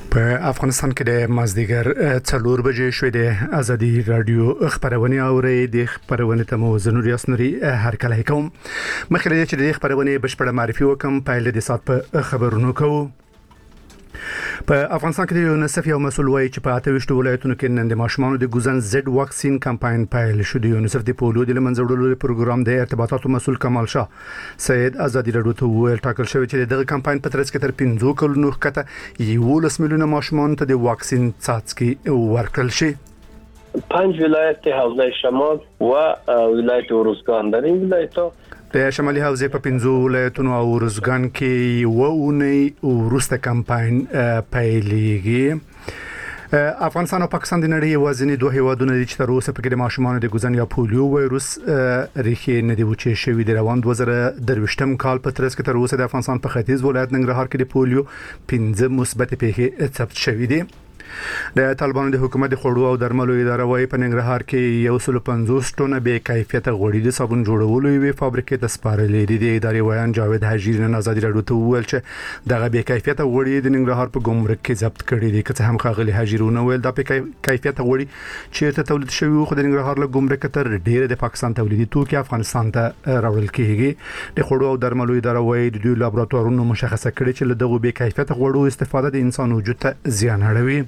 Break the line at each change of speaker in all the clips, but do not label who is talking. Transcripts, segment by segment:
په افغانستان کې د مازدیګر 4 بجې شوې د ازادي رادیو خبرونه اوري د خبرونه ته مو زنوري اسنوري هر کله کوم مخکې چې د خبرونه بشپړه معرفي وکم پایله د سات په خبرونو کوو. په افغانستان کې د یونیسف یو مسؤل وایي چې په 28 ولایتونو کې نن د ماشومانو د ګوزن زد واکسین کمپاین پیل شو. د یونیسف د پولیو د منځوړلو پروګرام د ارتباطاتو مسؤل کمال شاه سید ازادي رادیو ته ویل ټاکل شوی چې دغه کمپاین په ترڅ کې تر 15 کلونو کته 11 میلیونه ماشومان ته د واکسین څاڅکي ورکړل شي.
5 ولایت حوزه شمال و ولایت اروزگان در این ولایت‌ها
د شمالي حوزه په 15 ولایتونو او اروزگان کې وونه ورسته کمپاین پیلېږي. افغانستان او پاکستان د نړۍ وزنی دوه هیوادونه دي چې تر اوسه په کې د ماشومانو د ګوزن یا پولیو وایروس ریښې نه دی وچې شوی. د روان 2023م کال په ترڅ کې تر اوسه د افغانستان په ختیځ ولایت ننګرهار کې د پولیو 15 مثبت پیښې ثبت شوې دي. د طالبانو د حکومت د خوړو او درملو اداره وايي په ننګرهار کې 150 ټنه بې کیفیته غوړي د صابون جوړولو یوې فابریکې ته سپارلې دي. د ادارې وایي جاوید حجیر نن ازادي رادیو ته وویل چې دغه بې کیفیته غوړي د ننګرهار په ګمرک کې ضبط کړي دي. که هم خاغلی حجیرونه ویل د کیفیته غوړي چې ته تولید شوی خو د ننګرهار له ګمرک تر ډیره د پاکستان تولیدي توکي افغانستان ته راوړل کیږي. د خوړو او درملو اداره وايي د دوی لابراتوارونو مشخصه کړي چې له دغه بې کیفیته غوړو استفاده د انسان وجود ته زیان اړوي.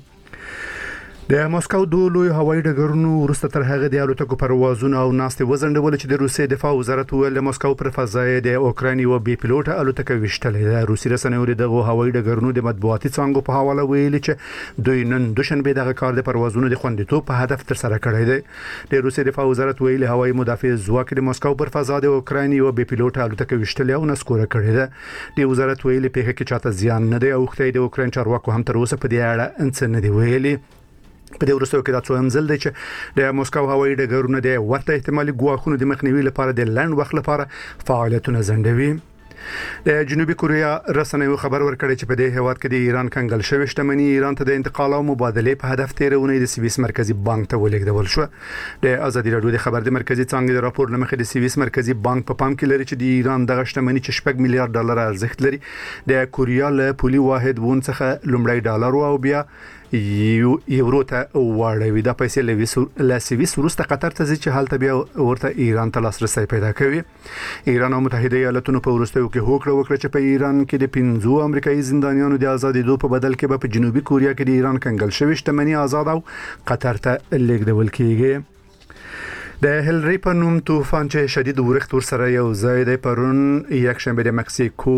د مسکو دوه لوی هوایي ډګرونو ورسته تر هغه د الوتکو پروازونه او ناستې وزندول چې د روسي دفاع وزارت ویل د مسکو پر فضای د اوکراني او بي پیلوټ الوتکه وشتلې ده. روسي رسنیو د هوایي ډګرونو د مطبوعاتي څنګه په حواله ویل چې دوی نن دوشنبه دغه کار د پروازونو د خوندیتوب په هدف تر سره کړی دی. د روسي دفاع وزارت ویل هوایي مدافع ځواک د مسکو پر فضا د اوکراني او بي پیلوټ الوتکه وشتلې او نسکوره کړې ده. د وزارت ویل په هغه کې چاته زیان نه دی او خدای د اوکران چارواکو هم تر اوسه په دې اړه انڅ نه دی ویلي. په دې ورستو کې دا څو امزل دی چې د مسکو هوایي ډګرونه د ورته احتمالي ګواښونو د مخنیوي لپاره د لنډ وخت لپاره فعالیتونه ځنډوي. د جنوبي کوریا رسنیو خبر ورکړی چې په دې هیواد کې د ایران کنګل شوی شتمنۍ ایران ته د انتقال او مبادله په هدف تیرونه د سویس مرکزی بانک ته ولېږدول شو. د ازادي رادیو د خبر د مرکزی څنګه د راپور لمخې د سویس مرکزی بانک په پام کې لري چې د ایران دغه شتمنۍ چې 6 میلیارډ ډالر ارزښت لري د کوریا له پولي واحد وون څخه لومړی ډالر او بیا یورو ته واړوي. دا پیسې له سویس وروسته قطر ته ځي چې حالت بیا ورته ایران ته لاسرسي پیدا کوي. ایران او متحده ایالاتونو په وروستیو کې هوکړه وکړه چې په ایران کې د 15 امریکایي زندانیانو د ازادېدو په بدل کې په جنوبي کوریا کې د ایران کنګل شوی شتمنۍ آزاد او قطر ته لیږدول کیږي. د هلری په نوم طوفان چې شدید ورښت ور سره یو ځای د پرون یک شنبه د مکسیکو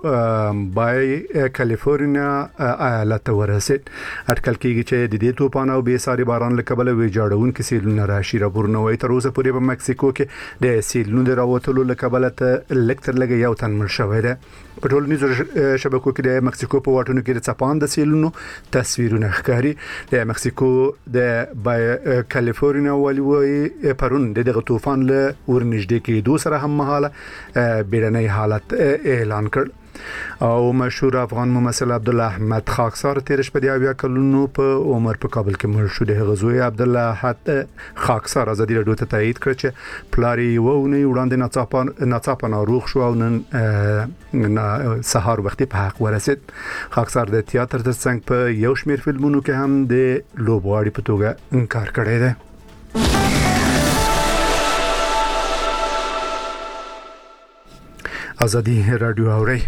بای کالیفورنیا ایالت ورسید. اټکل کیږي چې د دې طوفان او بې ساري باران له کبله ویجاړون کې سیلونه راشي. راپورنوي تر اوسه پورې په مکسیکو کې د سیلونو د راوتلو له کبله ته لکتر لګي یو تن مړ شوی دی. په ټولنیزو شبکو کې د مکسیکو په واټونو کې د څپان د سیلونو تصویرونه ښکاري. د مکسیکو د بای کالیفورنیا والي پرون دغه طوفان له ورنږدې کېدو سره هم مهاله بیړنۍ حالت اعلان کړ. او مشهور افغان ممثل عبد الله احمد خاکسار تیر شپه د 20 کلونو په عمر په کابل کې مړ شو. د غزوی عبد الله احد خاکسار ازادي رادیو ته تایید کړ چې پلاری وونه وړاندې ناڅاپه ناروغ شو او نن سهار وختي په حق ورسید. خاکسار د تیاتر ترڅنګ په یو شمېر فلمونو کې هم د لوبغاړي په توګه کار کړی دی. ازادي رادیو اوري.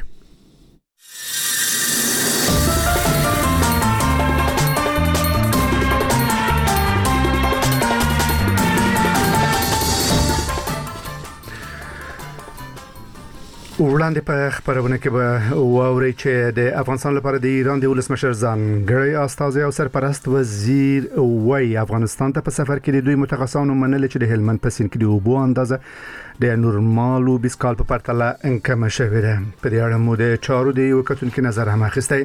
وړاندې په خبرونه کې به واوري چې د افغانستان لپاره د ایران د ولسمشر ځانګړی استازی او سرپرست وزیر وای افغانستان ته په سفر کې د دوی متخصصانو منل چې د هلمند په سیند کې د اوبو اندازه د نورمالو 20 کال په پرتله کم شوې ده. په دې اړه مو د چارو د وکتونکو نظر هم اخیستی.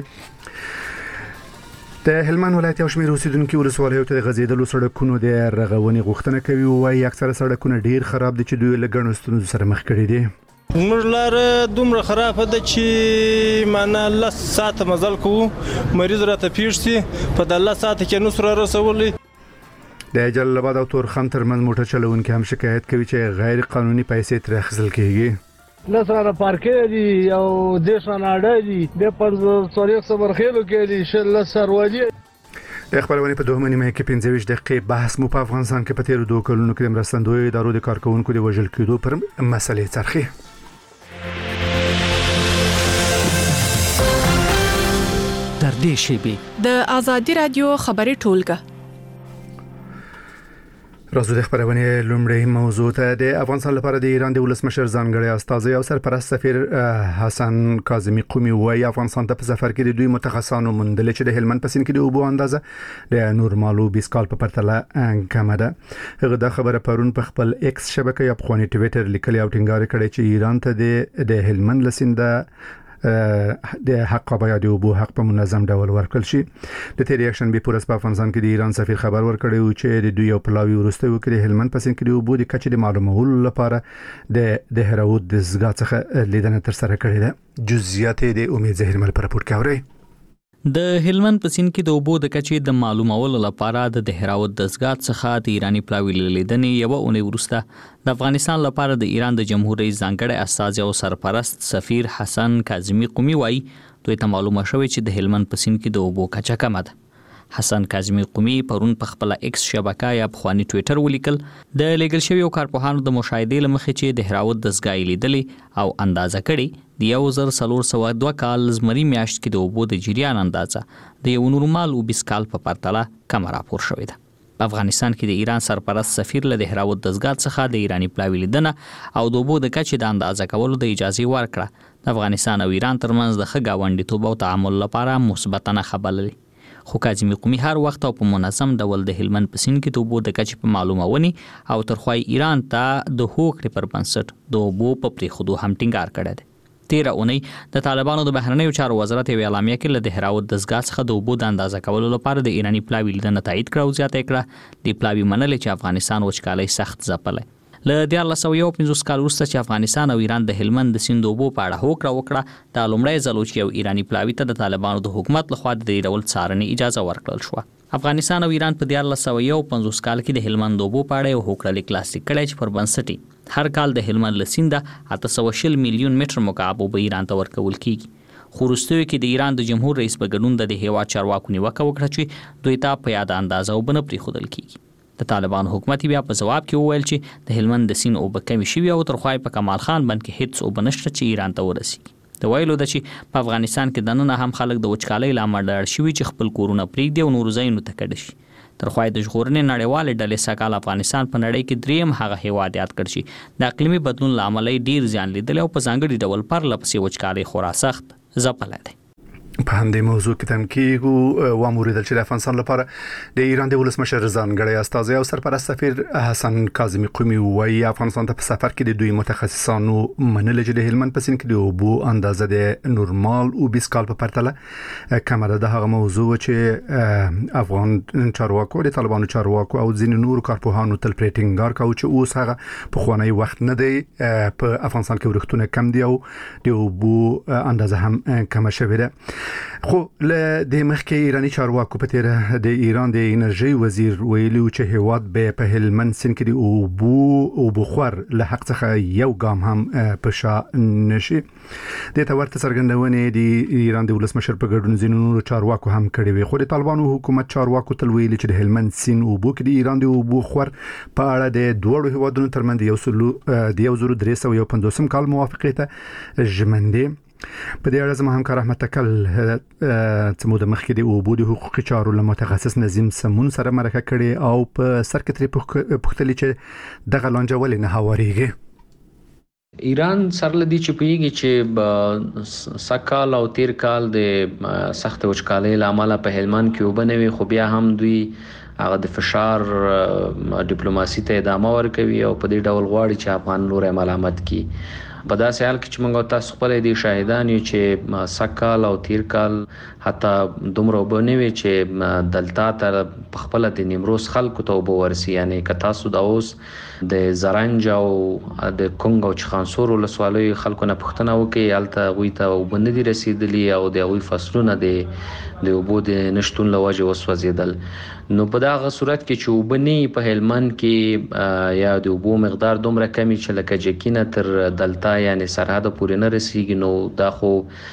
د هلمند ولایت یو شمېر اوسیدونکو ولسوالیو ته د غځېدلو سړکونو د رغونې غوښتنه کوي. وای اکثره سړکونه ډیر خراب دي چې دوی له ګڼو ستونزو سره مخ کړي دي.
موږ لار دومره خراب ده چې معنا الله ساعت مزل کوو مریض راته پیښ شي په د الله ساعت کې نو سره رسولي.
د جلال آباد او تورخم ترمن موټر چلوونکي هم شکایت کوي چې غیر قانوني پیسې تر اخیستل کیږي.
لسانه پارکې دي او دیشانه اډه دي د 500 صبرخېلو کې دي شل سروالي.
د خبرونه په دوه نیمه کې 25 دقیقې بحث مو په افغانستان کې په تیر 2 کلونو کې مرستندوی ادارو د کارکونکو د وژل کېدو پر مسلې څرخي.
در دې شیبه
د آزادي رادیو خبري ټولګه
راځو د خبرونه لومړی موضوع ته. د افغانستان لپاره د ایران د ولسمشر ځانګړی استازی او سرپرست سفیر حسن کاظمی قومي وايي افغانستان ته په سفر کې د دوی متخصصانو موندل چې د هلمند په سیند کې د اوبو اندازه د نورمالو 20 کال په پرتله کمه ده. هغه د خبره پرون په خپل ایکس شبکې یا په خواني ټویټر لیکلي او ټینګار کړی چې ایران ته د هلمند لسیند د حق بیان د اوبو حق په منظم ډول ورکړل شي. د تیر ریاکشن به پورس په افغانستان کې د ایران سفیر خبر ورکړی و چې د دوی یو پلاوی ورسته و کې د هلمند په سیند کې د اوبو د کچې د معلومولو لپاره د هراود د زګا څخه لیدنه تر سره کړې ده. جزئیات د امید زهیر مل پر راپور کوي.
د هلمند په سیند کې د اوبو د کچې د معلومولو لپاره د دهراود د زګات څخه د ایرانی پلاوی لیدنې یو اونۍ وروسته د افغانستان لپاره د ایران د جمهور رئیس ځانګړی استازی او سرپرست سفیر حسن کاظمی قومي وايي دوی ته معلومه شوې چې د هلمند په سیند کې د اوبو کچه کمه ده. حسن کاظمی قومي پرون په خپل ایکس شبکه یا په خواني ټویټر ولیکل د لیګل شوی کارپوهانو د مشاهدې لمخې چې د هراود د زګای لیدلې او اندازه کړي د 1402 کال زمري میاشت کې د اوبو د جریان اندازه د یو نورمال 20 کال په پرتله کم راپور شوې ده. په افغانستان کې د ایران سرپرست سفیر له هراود د زګات څخه د ایرانی پلاوی لیدنه او د اوبو د کچې د اندازه کولو د اجازه ورکړه. د افغانستان او ایران ترمنځ د ښه ګاونډیتوب او تعامل لپاره مثبتانه خبرلې. خو کاظمی قومي هر وخت او په منظم ډول د هلمند په سیند کې د اوبو د کچې په معلومونی او ترخوای ایران ته د هوکړې پر بنسټ د اوبو په پریښودو هم ټینګار کړی دی. 13 اونۍ د طالبانو د بهرنیو چارو وزارت یو اعلامیه کې له هراود د زګا څخه د اوبو د اندازه کولو لپاره د ایرانی پلاوی لیدنه تایید کړه او زیاته کړه د پلاوی منل چې افغانستان وچکالۍ سخت ځپلې. له 1950 کال وروسته چې افغانستان او ایران د هلمند د سیند اوبو په اړه هوکړه وکړه د لومړی ځل چې یو ایرانی پلاوی ته د طالبانو د حکومت لخوا د دې ډول څارنې اجازه ورکړل شو. افغانستان او ایران په 1950 کال کې د هلمند اوبو په اړه یو هوکړه لیک لاسلیک کړی چې پر بنسټ هر کال د هلمند لسیند 820 میلیون متر مکعب اوبه ایران ته ورکول کیږي. خو وروستیو کې د ایران د جمهور رئیس په ګډون د هیواد چارواکو نیوکه وکړه چې دوی ته په یاد اندازه اوبه نه پریښودل کیږي. د طالبان حکومت بیا په جواب کې وویل چې د هلمند د سیند اوبه کمې شوي او ترخوای په کمال خان بند کې هیڅ اوبه نشته چې ایران ته ورسیږي. د ویلو د چې په افغانستان کې دننه هم خلک د وچکالۍ لامل ډاډ شوي چې خپل کورونه پریږدي او نور ځایونو ته کډه شي. ترخوای د ژغورنې نړیوالې ډلې سکهال افغانستان په نړۍ کې دریم هغه هیواد یاد کړ چې د اقلیمي بدلون لامل ډیر زیان لیدل او په ځانګړي ډول پرله پسې وچکالۍ خورا سخت ځپلې ده.
په همدې موضوع کې تم کېږو و موریدل چې د افغانستان لپاره د ایران د ولسمشر ځانګړی استازی او سرپرست سفیر حسن کاظمی قومي وايي افغانستان ته په سفر کې د دوی متخصصانو منل چې د هلمند په سیند کې د اوبو اندازه د نورمال او 20 کال په پرتله کمه ده. د هغه موضوع چې افغان چارواکو د طالبانو چارواکو او ځینې نور کارپوهانو تل پرې ټینګار کاوه چې اوس هغه په خوانی وخت نه دی په افغانستان کې ورښتونه کم دي او د اوبو اندازه هم کم شوې ده. خو له د مخکې ایرانی چارواکو په تیر د ایران د انرژي وزیر ویلي چې هیواد به په هلمند سیند کې د اوبو خور له حق څخه یو ګام هم په شا نشي. د تورته څرګندونې د ایران د ولسمشر په ګډون ځینو چارواکو هم کړي وي. خو د طالبانو حکومت چارواکو تل ویلي چې د هلمند سیند اوبو کې د ایران د اوبو خور په اړه د دوه هیوادونو ترمنځ د 1350 کال موافقه ته ژمن دي. په دې اړه زموږ همکار احمد تکل چې مو د مخکې د اوبو د حقوقي چارو له متخصص نظیم سمون سره مرکه کړي او په سرکټري پوښتلي چې دغه لانجه ولې نه هواريږي.
ایران سره لدی چې پیږي چې سکهال او تیر کال د سخت وچکالۍ لامل په هلمند کې وبنوي خو بیا هم دوی هغه د فشار ډیپلوماسي ته ادامه ورکوي او په دې ډول غواړي چې افغان لوري ملامت کړي. په داسې حال کې چې موږ تاسو خپل دي شاهدان یو چې سکهال او تیر کال حتی دومره وبنوي چې دلته تر خپل د نیمروز خلکو ته وبورسي. یعنی که تاسو د اوس د زرنج او د کونګ او چخانسور ولسوالۍ خلکو نه پوښتنه وکړي الته غوي ته وبندي رسیدلی او د غوي فصلونه د اوبو د نشټون لوجه وسوځیدل. نو په دغه صورت کې چې وبني په هلمند کې یا د اوبو مقدار دومره کمی چې لکه جکینه تر دلتا یعنی سرحد پورې نه رسیږي نو دا خو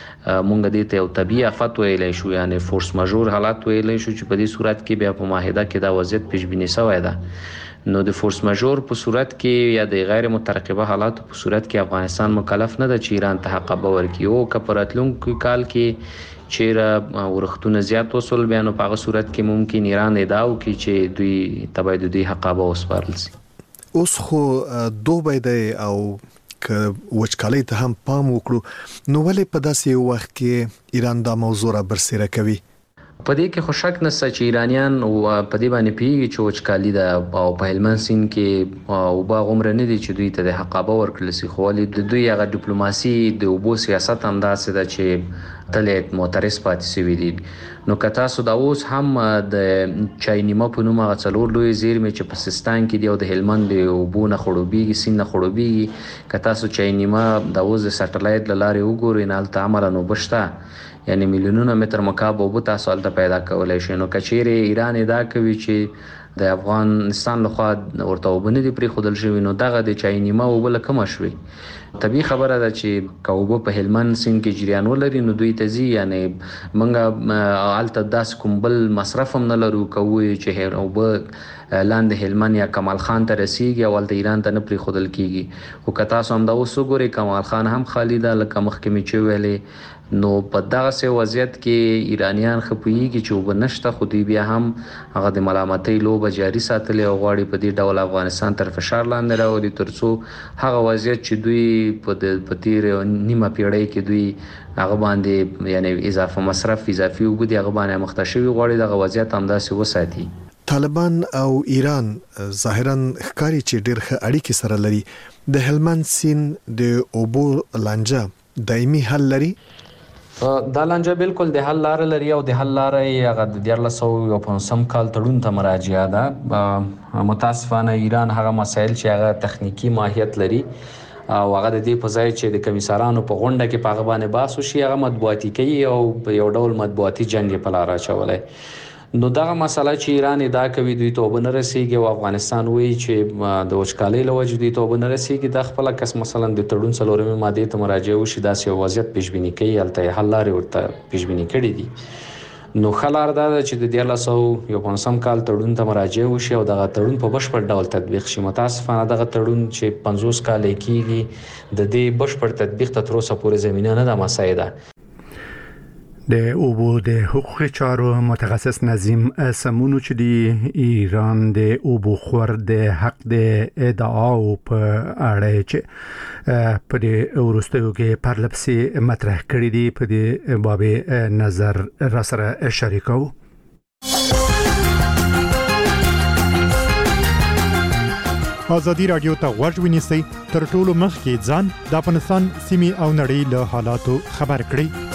مونږ دې ته یو طبيعي آفت ویلای شو یعنی فورس ماژور حالات ویلای شو چې په دې صورت کې بیا په معاهده کې دا وضعیت پیشبینی شوی ده. نو د فورس ماژور په صورت کې یا د غیر مترقبه حالات په صورت کې افغانستان مکلف نه ده چې ایران ته حق ورکړي او کپراتلونکو کال کې چیرې ورختونه زیات وصول بیان په هغه صورت کې ممکن ایران ادعا وکړي چې دوی تبعید دوی حق به وسپارل شي.
اوس خو دوبه دی او که وچکالۍ ته هم پام وکړو نو ولې په داسې وخت کې ایران دا موضوع را برسېره کوي؟
په دې کې خو شک نشته چې ایرانیان او په دې باندې پیږي چې وچکالي ده او په هلمند سیند کې او باغ عمر نه دي چې دوی ته د حقابه ورکړل شي. خو د دوی هغه ډیپلوماسي د اوبو سیاست هم داسې ده چې تل معترض پاتې شوی دي. نو که تاسو دا اوس هم د چاینیما په نوم هغه څلور لوی زیرمې چې په سیستان کې دی او د هلمند د اوبو نه خړوبېږي سیند نه خړوبېږي که تاسو چاینیما د اوس د سټلایټ له لارې وګورئ نه هلته عملاً اوبه شته یعنی میلیونونه متر مکعب اوبه تاسو هلته پیدا کولی شئ. نو که چیرې ایران ادعا کوي چې د افغانستان لخوا ورته اوبه نه دي پرېښودل شوي نو دغه د چاینیما اوبه له کومه شوي؟ طبیعي خبره ده چې که اوبه په هلمند سیند کې جریان ولري نو دوی ته ځي یعنی موږ هلته داسې کوم بل مصرف هم نه لرو که ووایو چې اوبه لاندې هلمند یا کمال خان ته رسیږي او هلته ایران ته نه پرېښودل کېږي. خو که تاسو همدا اوس وګورئ کمال خان هم خالي ده لکه مخکې مې چې ویلې. نو په دغسې وضعیت کې ایرانیان ښه پوهېږي چې اوبه نشته خو دوی بیا هم هغه د ملامتۍ لوبه جاري ساتلې او غواړي په دې ډول افغانستان تر فشار لاندې راولي تر څو هغه وضعیت چې دوی په تیر نیمه پیړۍ کې دوی هغه باندې یعنی اضافه مصرف اضافي اوبه دي هغه باندې مخته شوي غواړي دغه وضعیت همداسې وساتي.
طالبان او ایران ظاهرا ښکاري چې ډېر ښه اړیکې سره لري. د هلمند سیند د اوبو لانجه دایمي حل لري؟
دا لانجه بالکل د حل لاره لري او د حل لاره یې هغه د 1950 کال تړون ته مراجعه ده. متاسفانه ایران هغه مسایل چې هغه تخنیکی ماهیت لري او هغه د دې په ځای چې د کمیسارانو په غونډه کې په هغه باندې بحث وشي هغه مطبوعاتي کوي او یو ډول مطبوعاتي جنګ په لار اچولی. نو دغه مسله چې ایران ادعا کوي دوی ته اوبه نه رسیږي او افغانستان وایي چې د وچکالۍ له وجې دوی ته اوبه نه رسیږي دا خپله کس مثلا د تړون 4مې مادې ته مراجعه وشي داسې یو وضعیت پیشبیني کوي هلته یې حل لارې ورته پیشبیني کړي دي. نو ښه لار دا ده چې د 1950 کال تړون ته مراجعه وشي او دغه تړون په بشپړ ډول تطبیق شي. متاسفانه دغه تړون چې 50 کاله کېږي د دې بشپړ تطبیق ته تر اوسه پورې زمینه نه ده مساعده.
د اوبو د حقوقي چارو متخصص نظیم سمونو چې د ایران د اوبو خور د حق د ادعاو په اړه چې په دې وروستیو کې پرلپسې مطرح کړي دي په دې باب نظر را سره شریکو.
ازادي رادیو ته غوږ ونیسئ تر ټولو مخکې ځان د افغانستان سیمې او نړۍ له حالاتو خبر کړئ.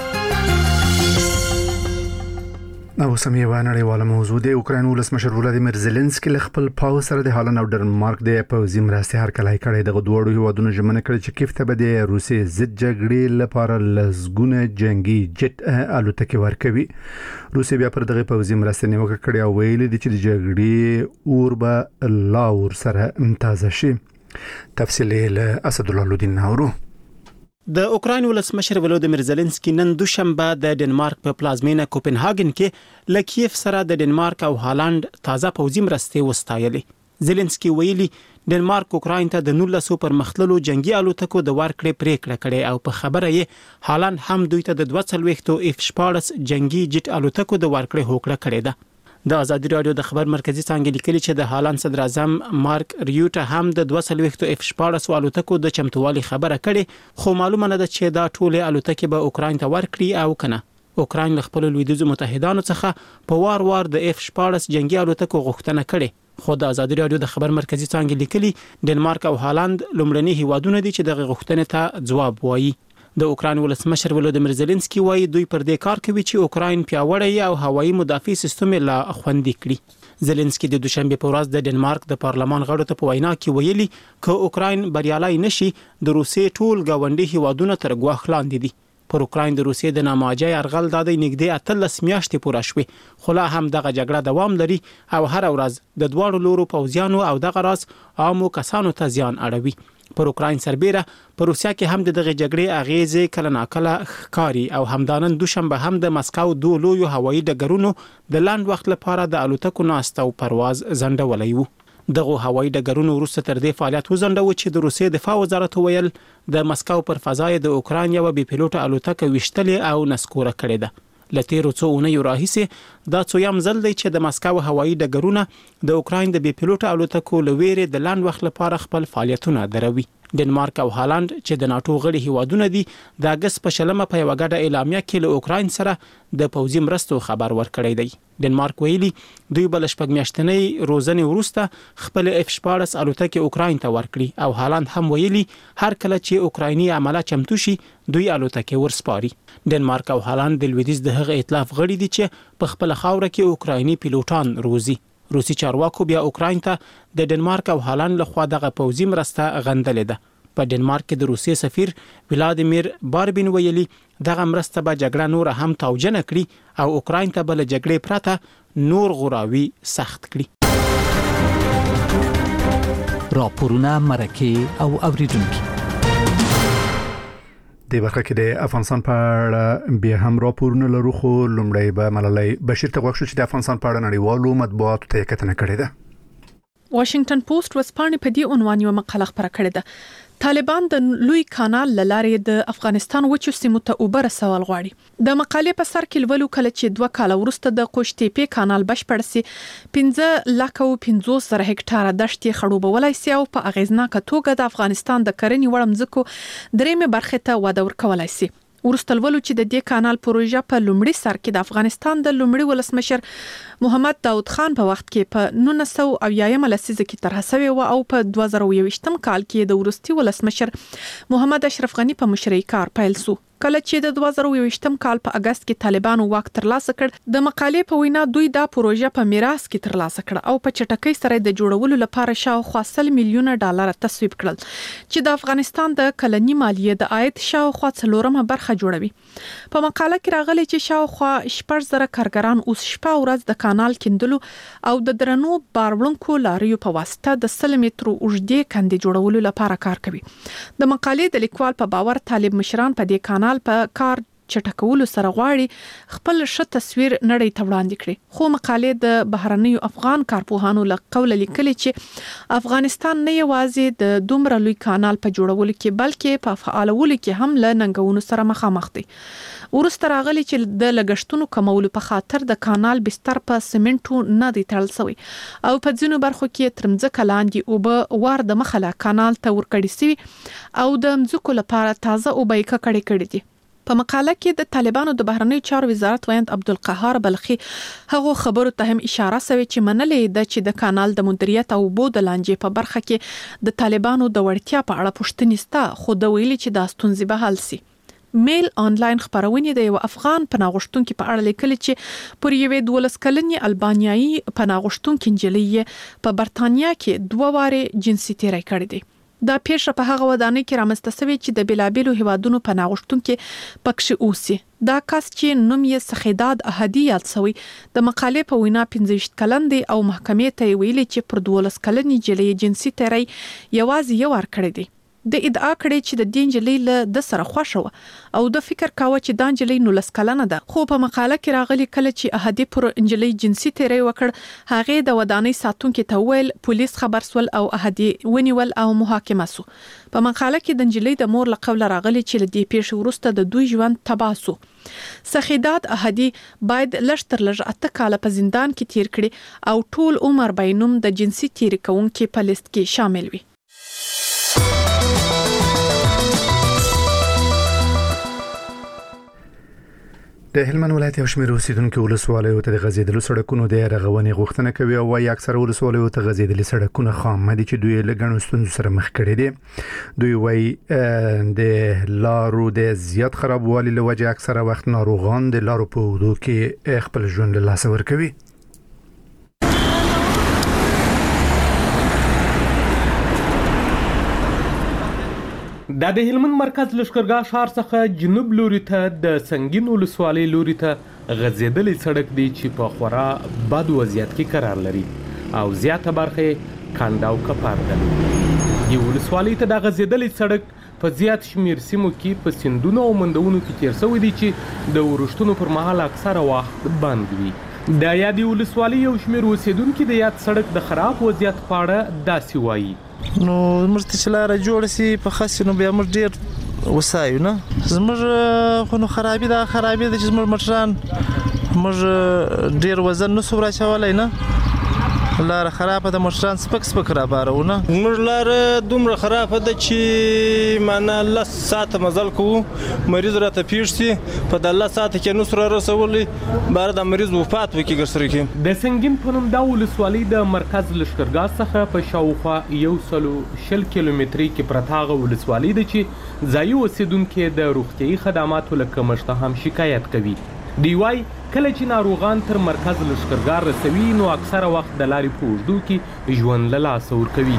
او سمې نړیواله موضوع د اوکراین ولسمشر ولادیمیر زيلنسکي له خپل پاو سره د هالند او ډنمارک د پوځي مرستې هرکلی کړی. دغه دوه هیوادونو ژمنه کړې چې کیف ته به د روسیې ضد جګړې لپاره لسګونه جنگي جټ الوتکې ورکوي. روسیې بیا پر دغه پوځي مرستې نیوکه کړې او ویلي دي چې د جګړې اور به لا ور سره تازه شي. تفصیل له اسد الله لودین ناورو.
د اوکراین ولسمشر ولادیمیر زيلنسکي نن دوشنبه د ډنمارک په پلازمینه کوپنهاګن کې له کیف سره د ډنمارک او هالند تازه پوځي مرستې وستایلې. زيلنسکي ویلي ډنمارک اوکراین ته د 1900 پرمختللو جنگي الوتکو د ورکړې پریکړه کړې او په خبره یې هالند هم دوی ته د 240 F-14 جنگي جټ الوتکو د ورکړې هوکړه کړې ده. د ازادي رادیو د خبر مرکزی څنګه لیکلي چې د هالند صدر اعظم مارک ریوټه هم د 240 F-14 الوتکو د چمتووالي خبره کړې خو معلومه نه ده چې دا ټولې الوتکې به اوکراین ته ورکړي او کنه. اوکراین له خپل لویدیځو متحدانو څخه په وار د F-14 جنگي الوتکو غوښتنه کړې خو د ازادي رادیو د خبر مرکزی څنګه لیکلي ډنمارک او هالند لومړني هیوادونه دي چې د غوښتنې ته جواب وایي. د اوکراین ولسمشر ولودیمیر زيلنسکي وایي دوی پر دې کار کوي چې اوکراین پیاوړی او هوایي مدافع سیستم لا خوندي کړي. زيلنسکي د دوشنبه په ورځ د ډنمارک د پارلمان غړو ته په وینا کې ویلي چې اوکراین بریالي نشي د روسیې ټول گاونډي هیوادونه تر ګواښ لاندې دي. پر اوکراین د روسیې د نامواجه يرغل د نږدې 13 میاشتې پوره شوې، خو لا هم دغه جګړه دوام لري او هر ورځ د دواړو لورو پوځیانو او دغه راز عامو کسانو ته زیان اړوي. پر اوکراین سربېره په روسیا کې هم دغه جګړې اغیزې کله ناکله ښکاری او همدانن دوشنبه هم د مسکو دوه لویو هوایي ډګرونو د لاند وخت لپاره د الوتکو ناست او پرواز ځنډولای وو. دغه هوایي ډګرونو وروسته تر دې فعالیت وزنډو چې د روسیې دفاع وزارت ویل د مسکو پر فضای د اوکراین یو بي پیلوټ الوتکه وشتلې او نسکوره کړې ده. لتیرو څو اونیو راهیسې دا څو یم ځل دی چې د مسکو هوایي ډګرونه د اوکراین د بي پیلوټ الوتکو لويره د لاند وخت لپاره خپل فعالیتونه دروي. ډنمارک او هالند چې د ناتو غړي هیوادونه دي د اگست په شلمه په یو غډه اعلامیه کې له اوکراین سره د پوځي مرستو خبر ورکړی دی. ډنمارک ویلي دوی بل شپږ میاشتنۍ روزنې وروسته خپل F-14 الوتکې اوکراین ته ورکړي او هالند هم ویلي هر کله چې اوکرایني عمله چمتو شي دوی الوتکې ورسپاري. ډنمارک او هالند د لویدیځ د هغه ائتلاف غړي دي چې په خپل خاوره کې اوکرایني پیلوټان روزي. روسي چارواکو بیا اوکراین ته د ډنمارک او هالند لخوا دغه پوځي مرسته غندلې ده. په ډنمارک کې د روسي سفیر ولادیمیر باربین ویلي دغه مرسته به جګړه نور هم توجنه کړي او اوکراین ته بل جګړې پرته نور غوراوي سخت کړي.
راپورونه مرکه او اوریدونکو
د برخه کې د افغانستان په اړه بیا هم راپورونه لرو، خو لومړی به ملالۍ بشیر ته غوښتل چې د افغانستان په اړه نړیوالو مطبوعاتو ته کتنه کړې ده.
واشنگټن پوسټ وسپانې په دې عنوان یو مقاله خبره کړې ده. طالبان د لوی کانال لارې د افغانستان وچو سیمو ته اوبه رسول غواړي. د مقالې په سر کې لولو کله چې 2 کال وروسته د قوشتېپې کانال بشپړ سي 15,50,000 هکټاره دښتې خړوبولای سي او په اغیزناکه توګه د افغانستان د کرنې وړ مځکو درېمه برخه ته وده ورکولای سي. ورسته لولو چې د دې کانال پروژه په لومړي سر کې د افغانستان د لومړي ولسمشر محمد داود خان په وخت کې په 1980 لسیزه کې طرح شوی و او په 2021 کال کې د ورستي ولسمشر محمد اشرف غنی په مشرۍ کار پیل شو. کله چې د 2021 کال په اگست کې طالبانو واک ترلاسه کړ د مقالې په وینا دوی دا پروژه په میراث کې ترلاسه کړ او په چټکۍ سره د جوړولو لپاره شاوخوا $100 میلیون تصویب کړل چې د افغانستان د کلنی مالیې د عاید شاوخوا 4 برخه جوړوي. په مقاله کې راغلي چې شاوخوا 10,000 کارګران اوس شپه ورځ د کانال کیندلو او د درنو باروړونکو لاریو په واسطه د 100 مترو اوږدې کندې جوړولو لپاره کار کوي. د مقالې د لیکوال په باور طالب مشران په دې کانال په کار چټکولو سره غواړي خپل ښه تصویر نړۍ ته وړاندې کړي. خو مقالې د بهرنیو افغان کارپوهانو له قوله لیکلي چې افغانستان نه یوازې د دومره لوی کانال په جوړولو کې بلکې په فعالولو کې هم له ننګونو سره مخامخ دي. ورسته راغلي چې د لګښتونو کمولو په خاطر د کانال بستر په سیمنټو نه دی تړل شوی او په ځینو برخو کې تر مځکه لاندې اوبه وار د مخله کانال ته ورکړي سي او د مځکو لپاره تازه اوبه کړي دي. په مقاله کې د طالبانو د بهرنیو چارو وزارت ویاند عبدالقهار بلخي هغه خبرو ته هم اشاره شوی چې منلې ده چې د کانال د مدیریت او اوبو د لانجې په برخه کې د طالبانو د وړتیا په اړه پوښتنې سته، خو د ویلي چې دا ستونزې به حل شي. میل آنلاین خبرونه د یو افغان پناهغښتونکو په اړه لیکلي چې پر یوې 12 کلنې البانیایي پناهغښتونکو نجلۍ په برتانیا کې 2 واره جنسي تیری کړی دی. دا پیښه په هغه ودانۍ کې رامنځته شوې چې د بلابلو هیوادونو پناهغښتونکو پکښ اوسي. دا کس چې نوم یې سخیداد احدی یاد شوی د مقالې په وینا 15 کلن دی او محکمې ته ویلي چې پر 12 کلنې نجلۍ جنسي تیری یوازې یو ور کړی دی. د ادعا کړي چې د دې نجلۍ له د سره خوښه او د فکر کاوه چې دا نجلۍ 19 کلنه ده، خو په مقاله کې راغلي کله چې احدی پر نجلۍ جنسي تیری وکړ هغه د ودانۍ ساتونکو ته ویل پولیس خبر سول او احدی ونیول او محاکمه شو. په مقاله کې د نجلۍ د مور له قوله راغلي چې له دې پیښې وروسته د دوی ژوند تباه شو. سخیداد احدی باید لږ تر لږ 8 کاله په زندان کې تیر کړي او ټول عمر به نوم د جنسي تیری کوونکو په لیست کې شامل وي.
د هلمند ولایت یو شمېر اوسیدونکو ولسوالیو ته د غځېدلو سړکونو د رغونې غوښتنه کوي او وايي اکثره ولسوالیو ته غځېدلي سړکونه خام دي چې دوی له ګڼو ستونزو سره مخ کړي دي. دوی وايي د لارو د زیات خرابوالي له وجې اکثره وخت ناروغان د لارو په اوږدو کې خپل ژوند له لاسه ورکوي.
د هلمند مرکز لشکرګاه ښار څخه جنوب لوري ته د سنگین ولسوالۍ لوري ته غځېدلی سړک دی چې په خورا بد وضعیت کې قرار لري او زیاته برخه کند او کپار ده. د ولسوالۍ ته د غځېدلی سړک په زیات شمیر سیمو کې په سیندونو او منډونو کې تیر شوی دی چې د ورښتونو پر مهال اکثره وخت بند وي. د یادې ولسوالۍ یو شمیر اوسیدونکي د یاد سړک د خراب وضعیت په اړه داسې وایي.
نو موږ ته چې لاره جوړ شي په خاص نو بیا موږ ډیر وسایو نه زموږ خو نو خرابې ده چې زموږ مټران موږ ډیر وزن نه سو راچولای نه لاره خرابه ده مټران سپک را بارو نه
موږ لاره دومره خرابه ده چې معنا الله ساعت مزل کوو مریض راته پیښ شي په د الله ساعت کې نو سره رسولي بار د مریض وفات وکړي ګرسره کې.
د سنگین په نوم د ولسوالۍ د مرکز لشکرګاه څخه په شاوخوا 120 کیلومتري کې پرته ولسوالۍ ده چې ځایي اوسیدونکو د روغتیايي خدماتو له کمښت هم شکایت کوي. دی وای کله چې ناروغان تر مرکز لشکرګاه رسوي نو اکثره وخت د لارې په اوږدو کې ژوند له لاسه ورکوي.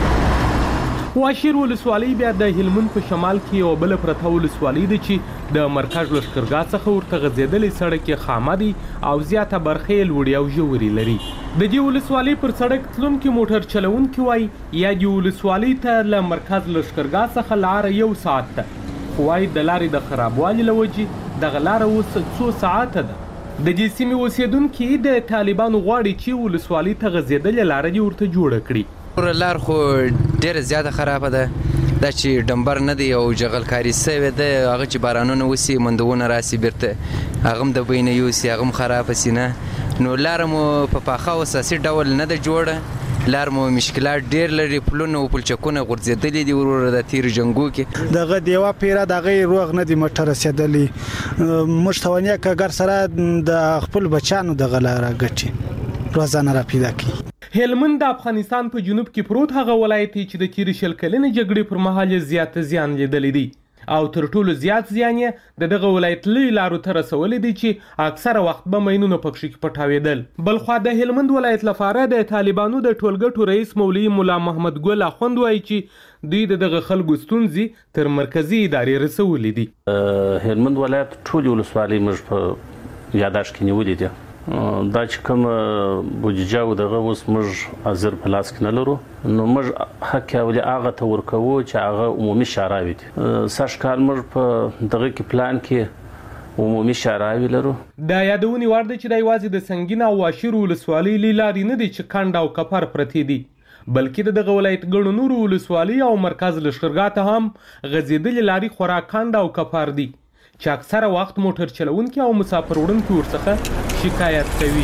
واشیر ولسوالۍ بیا د هلمند په شمال کې یو بل پرته ولسوالۍ ده چې د مرکز لشکرګاه څخه ورته غځېدلی سړک یې خامه دی او زیاته برخه یې لوړې او ژورې لري. د دې ولسوالۍ پر سړک تلونکي موټر چلونکي وایي یا دې ولسوالۍ ته له مرکز لشکرګاه څخه لاره 1 ساعت ده خو وایي د لارې د خرابوالي له وجې دغه لاره اوس 2 ساعته ده. د دې سیمې اوسیدونکي د طالبانو غواړي چې ولسوالۍ ته غځېدلې لاره دې ورته جوړه کړي.
لار خو ډېره زیاته خرابه ده دا چې ډمبر نه دی او جغلکاري سوې ده هغه چې بارانونه وسي مندونه راسي بیرته هغه هم د بینه یوسي هغه هم خرابه سي نه نو لاره مو په پاخه او اساسي ډول نه ده جوړه لار مو مشکلات ډېر لري پلونه او پلچکونه غورځېدلي دي ورور د تیر جنګو کې
دغه دیوا پیره دغه روغ نه دی مټر رسیدلی مشتونیا کګر سره د خپل بچانو دغه لاره ګټي روزانه را پیدا کی.
هلمند د افغانستان په جنوب کې پروت هغه ولایت چې د تیر شل کلنې جګړې پر مهال زیات زیان لیدلی دی او تر ټولو زیات زیان یې دغه ولایت لوی لارو ته رسولی دی چې اکثره وخت به ماینونه پکښې کې پټاوېدل. بلخوا د هلمند ولایت لپاره د طالبانو د ټولګټو رئیس مولوي ملا محمد ګل اخوند وایي چې دوی دغه خلکو ستونزې تر مرکزي ادارې رسولي دي.
هلمند ولایت ټول ولسوالۍ موږ په یاداشت کې نیولې دي دا چې کوم بودیجه او دغه اوس موږ حاضر په لاس کې نه لرو نو موږ حق ولې هغه ته ورکوو چې هغه عمومي شاراوي دي سږ کال موږ په دغه کې پلان کې عمومي شاراوي لرو.
دا یادونې وړ ده چې دا یوازې د سنگین او واشیر ولسوالۍ لارې نه دي چې کند او کپر پرتې دي بلکې د دغه ولایت ګڼو نورو ولسوالۍ او مرکز لشکرګاه ته هم غځېدلې لارې خورا کند او کپر دي چې اکثره وخت موټر چلونکي او مسافر وړونکي ورڅخه شکایت کوي.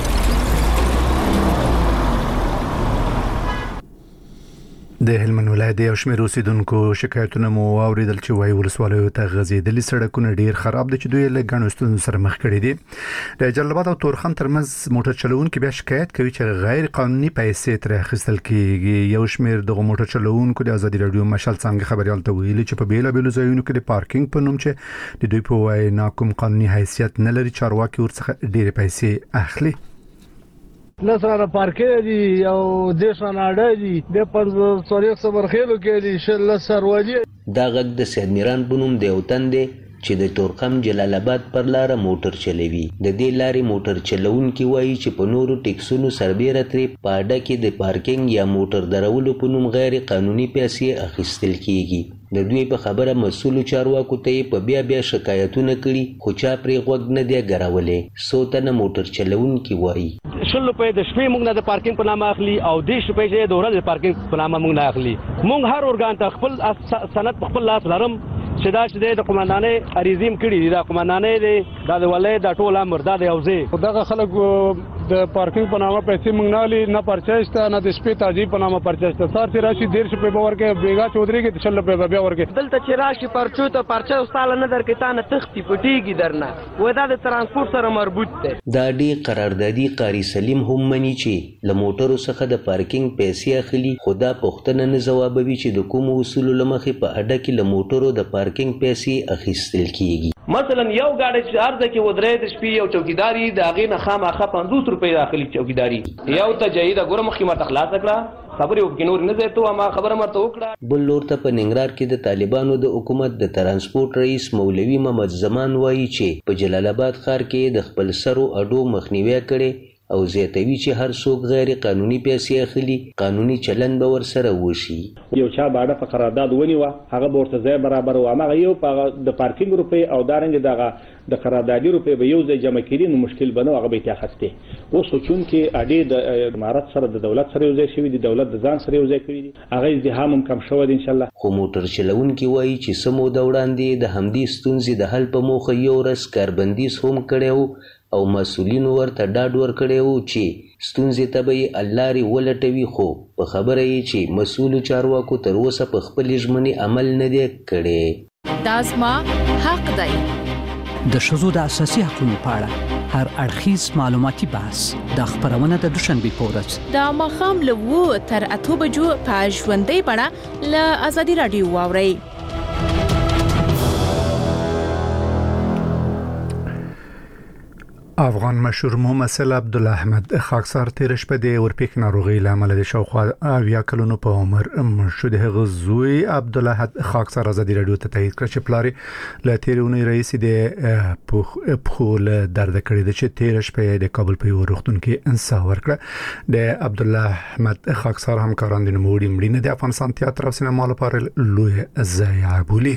د هلمند ولایت یو شمېر اوسیدونکو شکایتونه مو واوریدل چې وایي ولسوالیو ته غځېدلي سړکونه ډېر خراب دي چې دوی له ګڼو ستونزو سره مخ کړي دي. د جلال آباد او تورخم ترمنځ موټر چلوونکي بیا شکایت کوي چې غیر قانوني پیسې ترې اخیستل کیږي. یو شمېر دغه موټر چلوونکو د ازادي راډیو مشال څنګه خبريال ته ویلي چې په بیلابېلو ځایونو کې د پارکینګ په نوم چې د دوی په وینا کوم قانوني حیثیت نه لري چارواکي ورڅخه ډېرې پیسې اخلي.
لسره پارکې دي او دیشان اړه دي د 500 صبر خېلو کې دي شل سروالي
دا غږ د سید میران بنوم د وطن دی چې د تورخم جلال آباد پر لار موټر چلوي. د دې لارې موټر چلوونکي وایي چې په نورو ټیکسونو سربېره ترې په اډه کې د پارکینګ یا موټر درولو په نوم غیر قانوني پیسې اخیستل کیږي. د دوی په خبره مسؤلو چارواکو ته په بیا شکایتونه کړي خو چا پرې غوږ نه دی ګرولې. څو تنه موټر چلوونکي وایي
100 روپۍ د شپې موږ نه د پارکینګ په نامه اخلي او 10 روپۍ چې د ورځې د پارکینګ په نامه موږ نه اخلي. موږ هر ارګان ته خپل سند په خپل لاس لرم چې دا چې د قومندانۍ اریزیم کړي دي د قومندانۍ د ولایت د ټول امر د اوځي
دغه خلک
د پارکینګ په نامه پیسې موږ نه لې نه پرچېسته نه د شپې تاجی په نامه پرچېسته سار چې راشي 1.5 روپے به ورکې بیګا چودري کې 3 روپے بیا ورکې
دلته چې راشي پرچو ته پرچه واستاله نه درکې تا نه تختی پټیږي درنه و دا د ترانسپورت سره مربوط دی.
دا ډېر قراردادي قاری سلیم هم مني چې له موټرو څخه د پارکینګ پیسې اخلي، خو دا پوښتنه نه ځوابوي چې د کومو اصولو له مخې په اډه کې له موټرو د پارکینګ پیسې اخیستل کیږي.
مثلا یو گاډی چې ارزه کې ودرې د شپې یو چوکیداری د هغې نه خامخا 50 روپۍ داخلي چوکیداری یو ته جهیده ګوره مخکې ماته خلاصه کړه خبرې وکړې نور نه ځای تو ما خبره مرته وکړه.
بل لور ته په ننګرهار کې د طالبانو د حکومت د ترانسپورت رئیس مولوي محمد زمان وایي چې په جلال آباد ښار کې د خپل سرو اډو مخنیوي کړي او زیاتوي چې هر څوک غیر قانوني پیسې اخلي قانوني چلن به ورسره وشي.
یو چا باډه په قرارداد ونیوه هغه به ورته ځای برابر و، هماغه یو د پارکینګ روپۍ او دارنګې دغه د قراردادي روپۍ به یو ځای جمع کړي نو مشکل به نه و، هغه به یې اخیستې. اوس خو چونکې اډې د امارت سره د دولت سره یو ځای شوي دي، دولت د ځان سره یو ځای کړي دي، هغه ازدحام هم کم شوی دی انشاءالله.
خو موټر چلونکي وایي چې څه موده وړاندې د همدې ستونزې د حل په موخه یو ورځ کاربندیز هم کړی و او مسؤلینو ورته ډاډ ورکړی و چې ستونزې ته به یې حل لارې ولټوي، خو په خبره یې چې مسؤلو چارواکو تر اوسه په خپلې ژمنې عمل نه دی کړی.
دا زما حق دی.
د ښځو د اساسي حقوقو په اړه هر اړخیز معلوماتي بحث د خبرونه د دوشنبې په ورځ
د ماښام له 7 تر 8 بجو په ژوندۍ بڼه له ازادي راډیو واورئ.
افغان مشهور ممثل عبدالاحمد خاکسار تیر شپه د اورپیک ناروغي لامل د شاوخوا 80 کلونو په عمر مړ شو. د هغه زوی عبدالاحد خاکسار ازادي راډیو ته تایید کړ چې پلار له تیرونی رئیس د پخول درد کړی د چې تیر شپه د کابل په یو روغتون کې انصاف ورکړ. د عبدالاحمد خاکسار همکاران د نوموړي مړینه د افغانستان تیاتر او سینما لپاره لوی ضایعه بولي.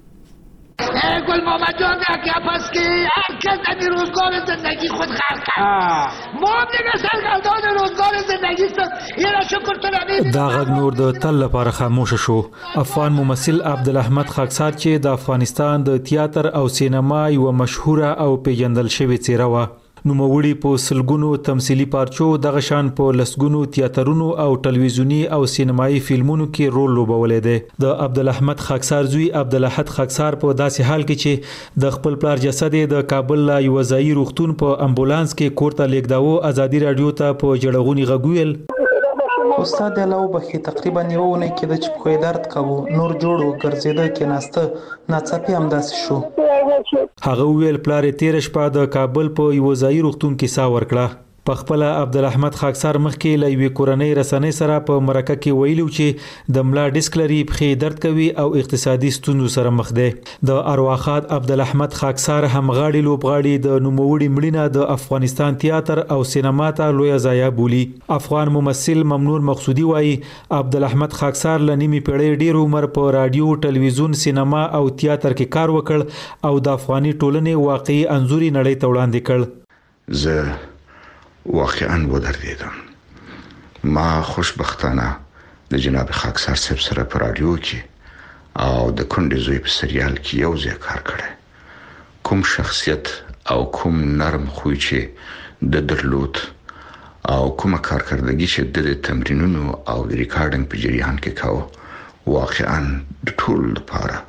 گل محمد جان که پس که هر کس در روزگار زندگی خود خلق کرد ما هم دیگه سرگردان روزگار زندگی است. یه را شکر تو نمید
دا غږ نور د تل لپاره خاموش شو. افغان ممثل عبدالاحمد خاکسار چې د افغانستان د تیاتر او سینما یو مشهوره او پیژندل شوی څیره و. نوموړي په سلګونو تمثيلي پارچو دغه شان په لسګونو تیاترونو او ټلویزیونی او سینمایي فلمونو کې رول لوبولې ده. د عبدالاحمد خاکسار زوی عبدالاحد خاکسار په داسې حال کې چې د خپل پلار جسد د کابل لا یو ځای روغتون په امبولانس کې کوړه لیکداو ازادي رادیو ته په جړغونی غویل.
استاد علاوه بخي تقریبا یو ونه کې د چپخوي درد کاوه نور جوړو ګرځیده کې ناسته ناڅاپي همداسې شو.
هغه ویل پلار تیر شپه د کابل په یو ځای روغتون کې سا ورکړه. په خپل عبدالاحمد خاکسار مخکې له یوې کورنۍ رسنۍ سره په مرکه کې ویلو چې د ملا ډیسک لري پخې درد کوي او اقتصادي ستونزو سره مخ دی. د ارواخات عبدالاحمد خاکسار همغاړي لوبغاړي د نوموړي مړینه د افغانستان تیاتر او سینما ته لوی ضایعه بولي. افغان ممثل ممنون مقصودی وایي عبدالاحمد خاکسار ل نیمه پیړۍ ډیر عمر په رادیو، ټلویزیون، سینما او تیاتر کې کار وکړ او د افغاني ټولنې واقعي انځوري نړۍ ته وړاندې کړ.
زه واقعا ودردیدم. ما خوشبختانه د جناب خاکسار صاحب سره په رادیو کې او د کونډې زوی په سریال کې یو ځای کار کړی. کوم شخصیت او کوم نرم خوی چې د درلود او کومه کارکردګي چې د تمرینونو او د ریکارډینګ په جریان کې کاوه واقعا د ټول لپاره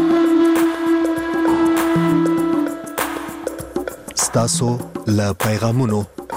ستاسو له پیغامونو.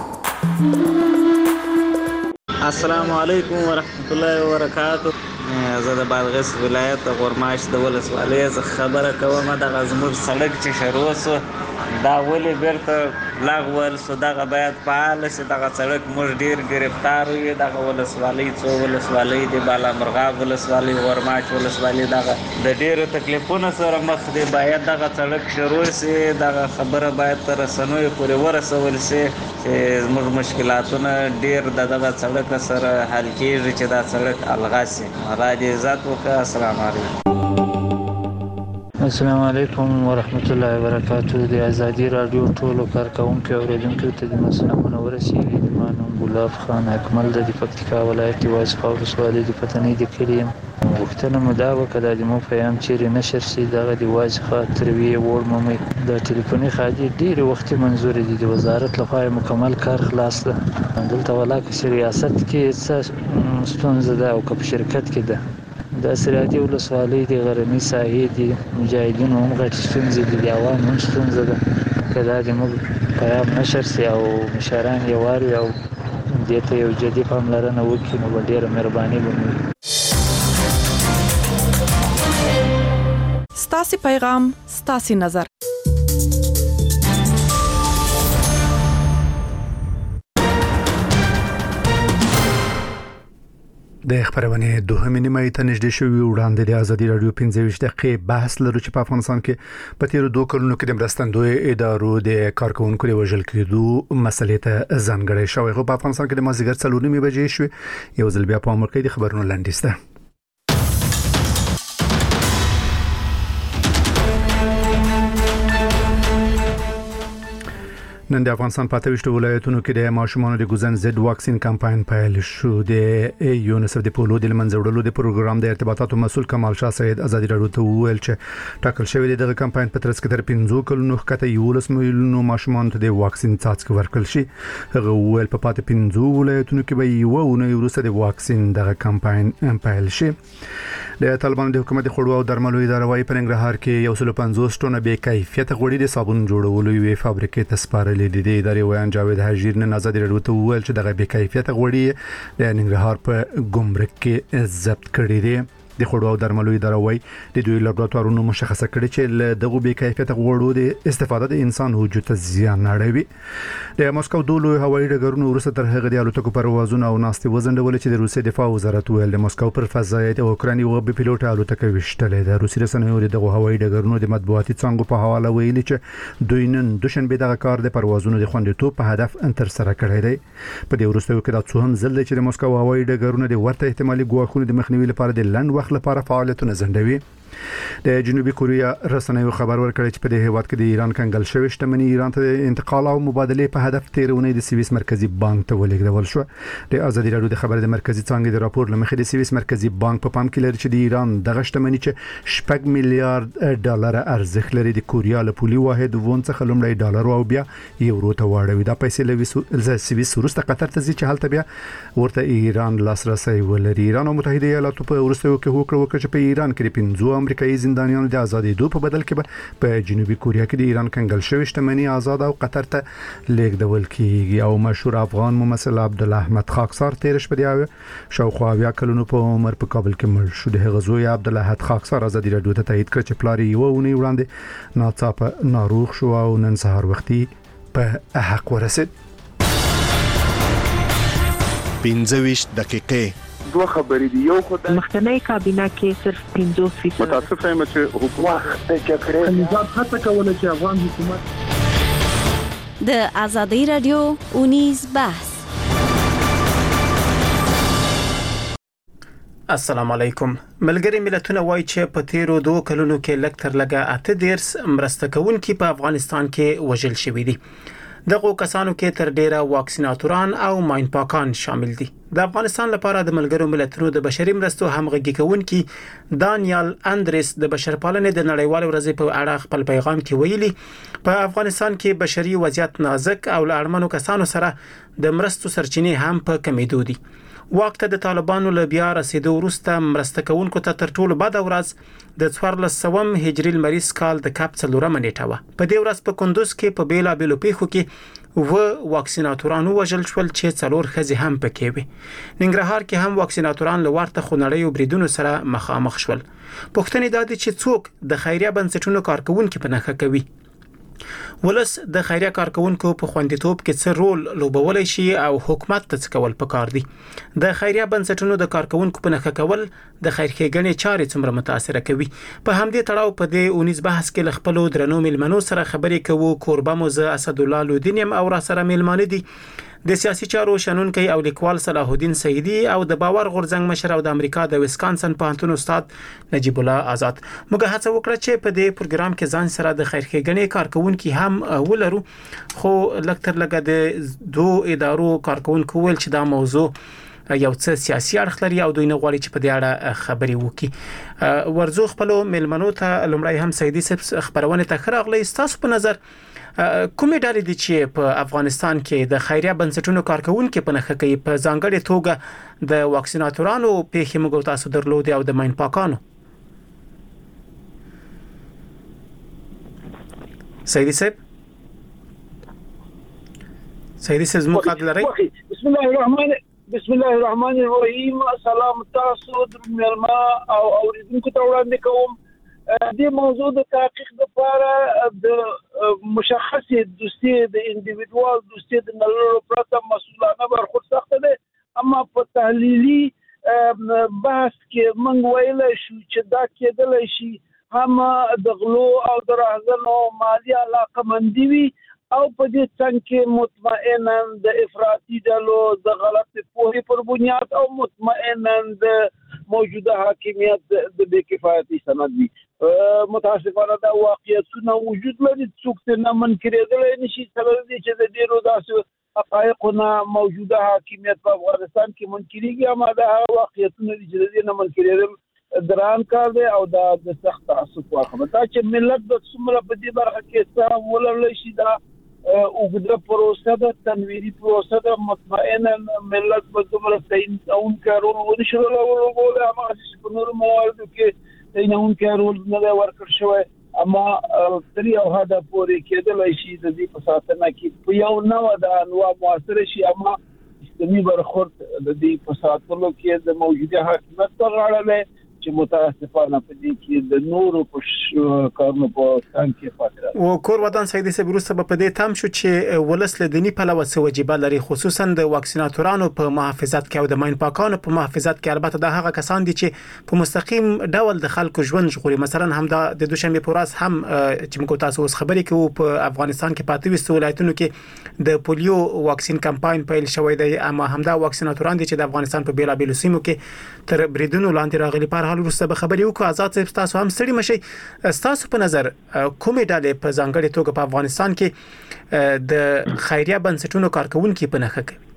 السلام علیکم ورحمت الله وبرکاتہ. زه د بادغیس ولایت د غورماش د ولسوالۍ څخه خبره کوم. دغه زموږ سړک چې شروع سو دا ولې بیرته لغول سو، دغه باید فعال شي. دغه سړک موږ ډیر گرفتار یو. دغه ولسوالۍ څو ولسوالۍ د بالامرغاب ولسوالۍ، غورماش ولسوالۍ دغه د ډیرو تکلیفونو سره مخ دي. باید دغه سړک شروع شي. دغه خبره باید تر رسنیو پورې ورسول شي چې زموږ مشکلاتونه ډیر دغه سړک سره حل کیږي، چې دا سړک الغا شي. راځي عزت وکړه. السلام علیکم.
السلام علیکم ورحمت الله وبرکاتہ. د ازادي رادیو ټولو کارکونکو او اوریدونکو ته د مسلمانانو ورسیږي. د مانو ګلاب خان اکمل د پکتیکا ولایت واسخاو ولسوالۍ د پتنې د کلیم وختنه مو دا وکړه د مو پیغام چیرې نشر شي دغه د واځ خاطر وی وړ مې د ټلیفوني خاجي ډیر وخت منزور دي د وزارت لخوا مکمل کار خلاص ده دلته ولاکه ریاست کې ستونزه ده او په شرکت کې ده د سرحدي ولسوالۍ د غرنی ساحې دي مجاهدینو هم غټ ستونزې دي عوام هم ستونزه ده کله د مو پیغام نشر شي او مشران یواري او دته یو جدي پاملرنه وکړي نو ډیره مهرباني وکړي.
ستاسي پیغام ستاسي نظر.
د خبرونه دوهمه نیمه ته نږدې شوی وړاندې د ازادي رادیو 15 دقیقې بحث لرو چې په افغانستان کې په تیر 2 کلونو کې د مرستندوی ادارو د کارکونکو د وژل کېدو مسلې ته ځانګړی شوی خو په افغانستان کې د مازیګر 4:30 بجې شوی یو ځل بیا په امر کې د خبرونو لاندېسته. نن د افغانستان په 28 ولایتونو کې د ماشومانو د ګوزن زد واکسین کمپاین پیل شو. د یونیسف د پولو د منځوړلو د پروګرام د ارتباطاتو مسول کمال شاه سید ازادي رادیو ته ویل چې ټاکل شوی د کمپاین په ترڅ کې تر 15 کلونو ښکته 11 میلیونو ماشومان ته د واکسین څاڅکي ورکړل شي. هغه ویل په پاتې 15 ولایتونو کې به یو ونه وروسته د واکسین د کمپاین پیل شي. د طالبانو د حکومت خړو او درملو اداره وايي په ننګرهار کې 150 ټنه بې کیفیت غوړي د صابون جوړولو یوې فابریکې ته سپارلې دي. د ادارې ویان جاوید حجیر نن ازادي رادیو ته ویل چې دغه بې کیفیت غوړي د ننګرهار په ګمرک کې ضبط کړي دي. د خړو او درملو اداره وايي د دوی لابراتوارونو مشخصه کړي چې دغه بې کیفیت غوړو د استفاده د انسان وجود ته زیان اړوي. د مسکو دولو هوایي ډګرونو وروسته تر هغه د الوتکو پروازونه او ناستي وزندول چې د روسي دفاع وزارت ویل د مسکو پر فضایي د اوکراني او بي پيلوټ الوتکه وشتلې ده. روسي رسنیو د هوایي ډګرونو د مطبوعاتي څنګه په حواله ویلي چې دوی نن دوشنبه دغه کار د پروازونو د خوندیتوب په هدف تر سره کړی دی. په دې وروستیو کې د څو هم ځل چې د مسکو هوایي ډګرونو د ورته احتمالي ګواښونو د مخنیوي لپاره د لند وخت لپاره فعالیتونه زندوي. د جنوبي کوریا رسنیو خبر ورکړی چې په دې هیواد کې د ایران کنګل شوی شتمنۍ ایران ته انتقال او مبادله په هدف تیرونه د سویس مرکزی بانک ته ولېږدول شو. د ازادي رادیو د خبر د مرکزی څنګه د راپور لمخې د سویس مرکزی بانک په پام کې لري چې د ایران دغه شتمنۍ چې 6 میلیارډ ډالر ارزښت لري د کوریا له پولي واحد وون څخه لومړی ډالر او بیا یورو ته واړوي. دا پیسې له سویس وروسته قطر ته ځي چې هلته بیا ورته ایران لاسرسي ولري. ایران او متحده ایالاتو په وروستیو کې هوکړه وکړه چې په ایران کې 15 امریکایي زندانیانو د آزادۍ دوه په بدل کې په جنوبي کوریا کې د ایران کنګل شوی شتمنۍ آزاد او قطر ته لیږدول کیږي. او مشهور افغان ممثل عبدالاحمد خاکسار تیر شپه دی شاوخوا 20 کلونو په عمر په کابل کې مړ شو. د هغه زوی عبدالاحد خاکسار آزادي رادیو ته تایید کړ چې پلار یې ونه وړاندې ناڅاپه ناروغ شو او نن سهار وختي په حق ورسید.
15 دقیقې
دوه خبرې دی. یو خدای
مخکنی کابینه کې صرف 50%
متاسف یم چې حکومت د جګړې نظام هڅه کوله چې افغان حکومت
د ازادي رادیو اونیز بحث.
السلام علیکم. ملګری ملتونه وایي چې په تیرو 2 کلونو کې لږ تر لږه 8 مرسته کوونکي په افغانستان کې وژل شوي دي. دغه کسانو کې تر ډیره واکسیناتوران او ماین پاکان شامل دي. د افغانستان لپاره د ملګرو ملتونو د بشري مرستو همغږي کوونکي دانیال اندریس د بشرپالنې د نړیوال ورځې په اړه خپل پیغام کې ویلي په افغانستان کې بشري وضعیت نازک او اړمنو کسانو سره د مرستو سرچینې هم په کمیدو دي. وخت د طالبانو له بیا رسیدو وروسته مرسته کوونکو ته تر ټولو بد ورځ د 1400 هجري لمریز کال د کاپ 4 نیټه و. په دې ورځ په کندوز کې په بیلا بیلو پیښو کې واکسیناتورانو وژل شول چې 4 ښځې هم پکې وي. ننګرهار کې هم واکسیناتوران له ورته خونړیو بریدونو سره مخامخ شول. پوښتنه دا ده چې څوک د خیریه بنسټونو کارکونکو په نخښه کوي. ولس د خیریه کارکونکو په خوندیتوب کې څه رول لوبولای شي او حکومت ته څه کول پکار دي. د خیریه بنسټونو د کارکونکو په نخښه کول د خیرخېګنې چارې څومره متاثر کوي. په همدې تړاو په دې اونیز بحث کې خپل درنو ملمنو سره خبرې کوو. کوربه موزه اسد الله لودینیم او را سره ملمانه دي د سیاسي چارو شنونکي او لیکوال صلاح الدین سیدی او د باور غورځنګ مشر او د امریکا د ویسکانسن پوهنتون استاد نجیب الله آزاد. موږ هڅه وکړه چې په دې پروګرام کې ځان سره د خیرخېګنې کارکونکو هم ولرو خو لکتر لګه د دوه ادارو کارکونکو ول چې دا موضوع یو څه سیاسي اړخ لري او دوی نه غواړي چې په دې اړه خبري وکړي. ورزو خپل ملمنو ته لمړی هم سیدی صاحب خبرونه ته خراغلی. تاسو په نظر کومې ډلې دي چې په افغانستان کې د خیریه بنسټونو کارکونکو په نخښه کوي په ځانګړي توګه د واکسیناتورانو پیښې موږ تاسو درلودي او د ماین پاکانو؟ سیدی صاحب زموږ حق لري.
بسم الله الرحمن الرحیم. سلام تاسو درملما او اوریدونکو ته وړاندې کوم. د موضوع د تحقیق لپاره د مشخص دوستي د انډیویډوال دوستي د نړیوالو پرته مسؤلانه برخورد سخت ده، اما په تحلیلي بحث کې موږ ویل شو چې دا کېدل شي هم د غلو او د راهزنو مالي علاقه مندي وي او په دې څنګه کې مطمئنا د افراطي ډلو د غلط پوهې پر بنیاد او مطمئنا د موجوده حاکمیت د بې کفایتي سند وي. متاسفانه دا واقعیتونه وجود لري، څوک ته نه منکرېدلی نشي. سبب دی چې د ډېرو داسې حقایقو نه موجوده حاکمیت په افغانستان کې منکرېږي، اما دا واقعیتونه دي چې د دې نه منکرېدل دران کار دی او دا د سخت تعصب واقعه دا چې ملت د څومره په دې برخه کې سره ولرلی شي دا اوږده پروسه ده، تنویري پروسه ده. مطمئنا ملت به دومره تعینونکی رول ونشي لوبولی، هماغسې چې په نورو مواردو کې تعینونکی رول نه دی ورکړل شوی، اما تر یو حده پورې کېدلی شي د دې په ساتنه کې په یو نوع د انواع موثره شي، اما اسلامي برخورد د دې په ساتلو کې د موجوده حاکمیت په غاړه دی چې متاسفانه په دې کې د نورو په کارونو په څنګ کې پاتره.
او کور ودان سیدی صاحب وروسته په دې تام شو چې ولس له دینی پلوه څه وجیبه لري، خصوصا د واکسیناتورانو په محافظت کې او د ماین پاکانو په محافظت کې. البته دا هغه کسان دي چې په مستقیم ډول د خلکو ژوند ژغوري. مثلا هم د دوشنبه په ورځ هم چې موږ تاسو اوس خبرې کوو په افغانستان کې پاتې وستو ولایتونو کې د پولیو واکسین کمپاین پیل شوی دی، اما همدا واکسیناتوران دي چې د افغانستان په بیلابیلو سیمو کې تر بریدونو لاندې راغلي. په هر حال وروسته به خبرې وکړو. آزاد صاحب تاسو هم ستړي مشئ. تاسو په نظر کومې ډلې په ځانګړي توګه په افغانستان کې د خیریه بنسټونو کارکونکو په نخښه کوي؟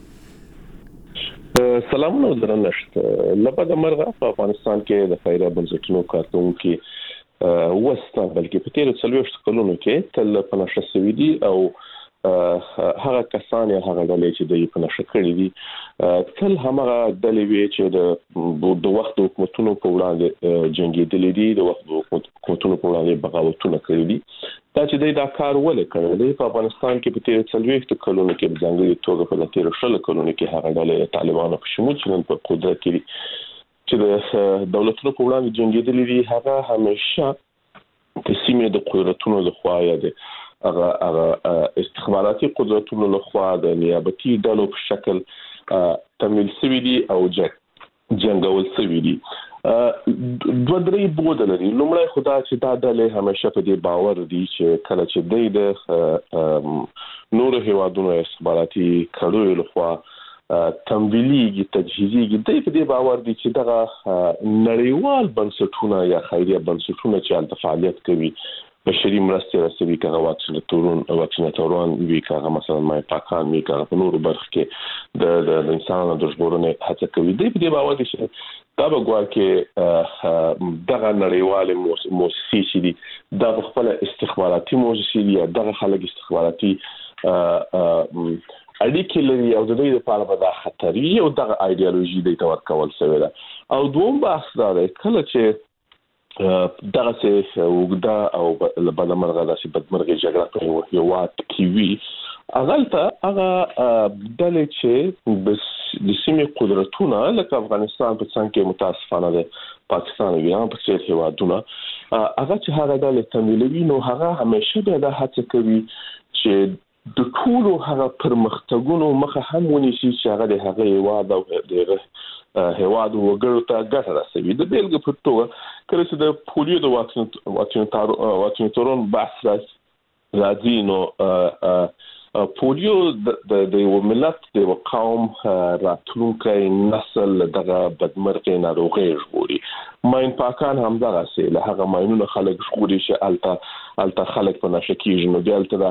سلامونه درنښت. لپاره مرغه په افغانستان کې د خیریه بنسټونو کارکونکو وسته بلکې په تیر 40 کلونو کې تل په نشه سوي دي او هغه کسان یا هغه ډلې چې د په نشه کړی دي تل همغه ډلې وی چې د وخت حکومتونو په وړاندې جنگیدلې دي، د وخت حکومتونو په وړاندې بغاوتونه کړی دي. دا چې دا کار ولې کړی دی په افغانستان کې په تیر 40 کلونو کې ځانګړي توګه په تیر 10 کلونو کې هغه ډلې طالبانو په شمول چې په قدرت کې چې د دولتونو په وړاندې جنگیدلې دي، هغه همیشه د سیمې د قدرتونو لخوا یا د هغه استخباراتي قدرتونو لخوا د نیابتي ډلو په شکل تمویل شوی دي او جنگول شوی دي. دوه درې بود لري. لومړی خدا چې دا ډلې همیشه په دې باور دي چې کله چې د نورو هیوادونو استخباراتي کړو لخوا تمویلي تجهیزي د دې باور دي چې دغه نړیوال بنسټونه یا خیریه بنسټونه چې فعالیت کوي بشري مرستې رسوي، کغه واکسیناتوران وی کغه مثلا مای پاکان وی کغه په نورو برخه کې د انسانانو د ژغورنې هڅه کوي. د دې باور دي چې دا به ګوار کې دغه نړیوال موسسې دي دا خپل استخباراتي موسسې دي، دغه خلک استخباراتي اړیکې لري او د دې لپاره به دا خطري او دغه ایدئولوژي د تور کول شوی ده. او دوم بحث دا دی کله چې دغه څه وګدا او بلمرغه داسې بدمرغي جګړه په یو وخت کې وی هغه دلته چې د سیمې قدرتونه لکه افغانستان په څنګه کې متاسفانه ده پاکستان او ایران په څیر هیوادونه هغه چې هغه دلته تمویلوي نو هغه همیشه به د هڅه کوي چې د ټولو هغه پرمختګونو مخه هم ونیسي چې هغه د هغه هیواد او د هیواد وګړو ته ګټه رسوي. د بیلګې په توګه کله چې د پولیو د واکسیناتورانو بحث راځي نو پولیو د یو ملت د یو قوم راتلونکی نسل دغه بدمرغي ناروغي ژغوري. ماین پاکان هم دغه څه له هغه ماینونو خلک ژغوري چې الته خلک په نشه کېږي. نو دلته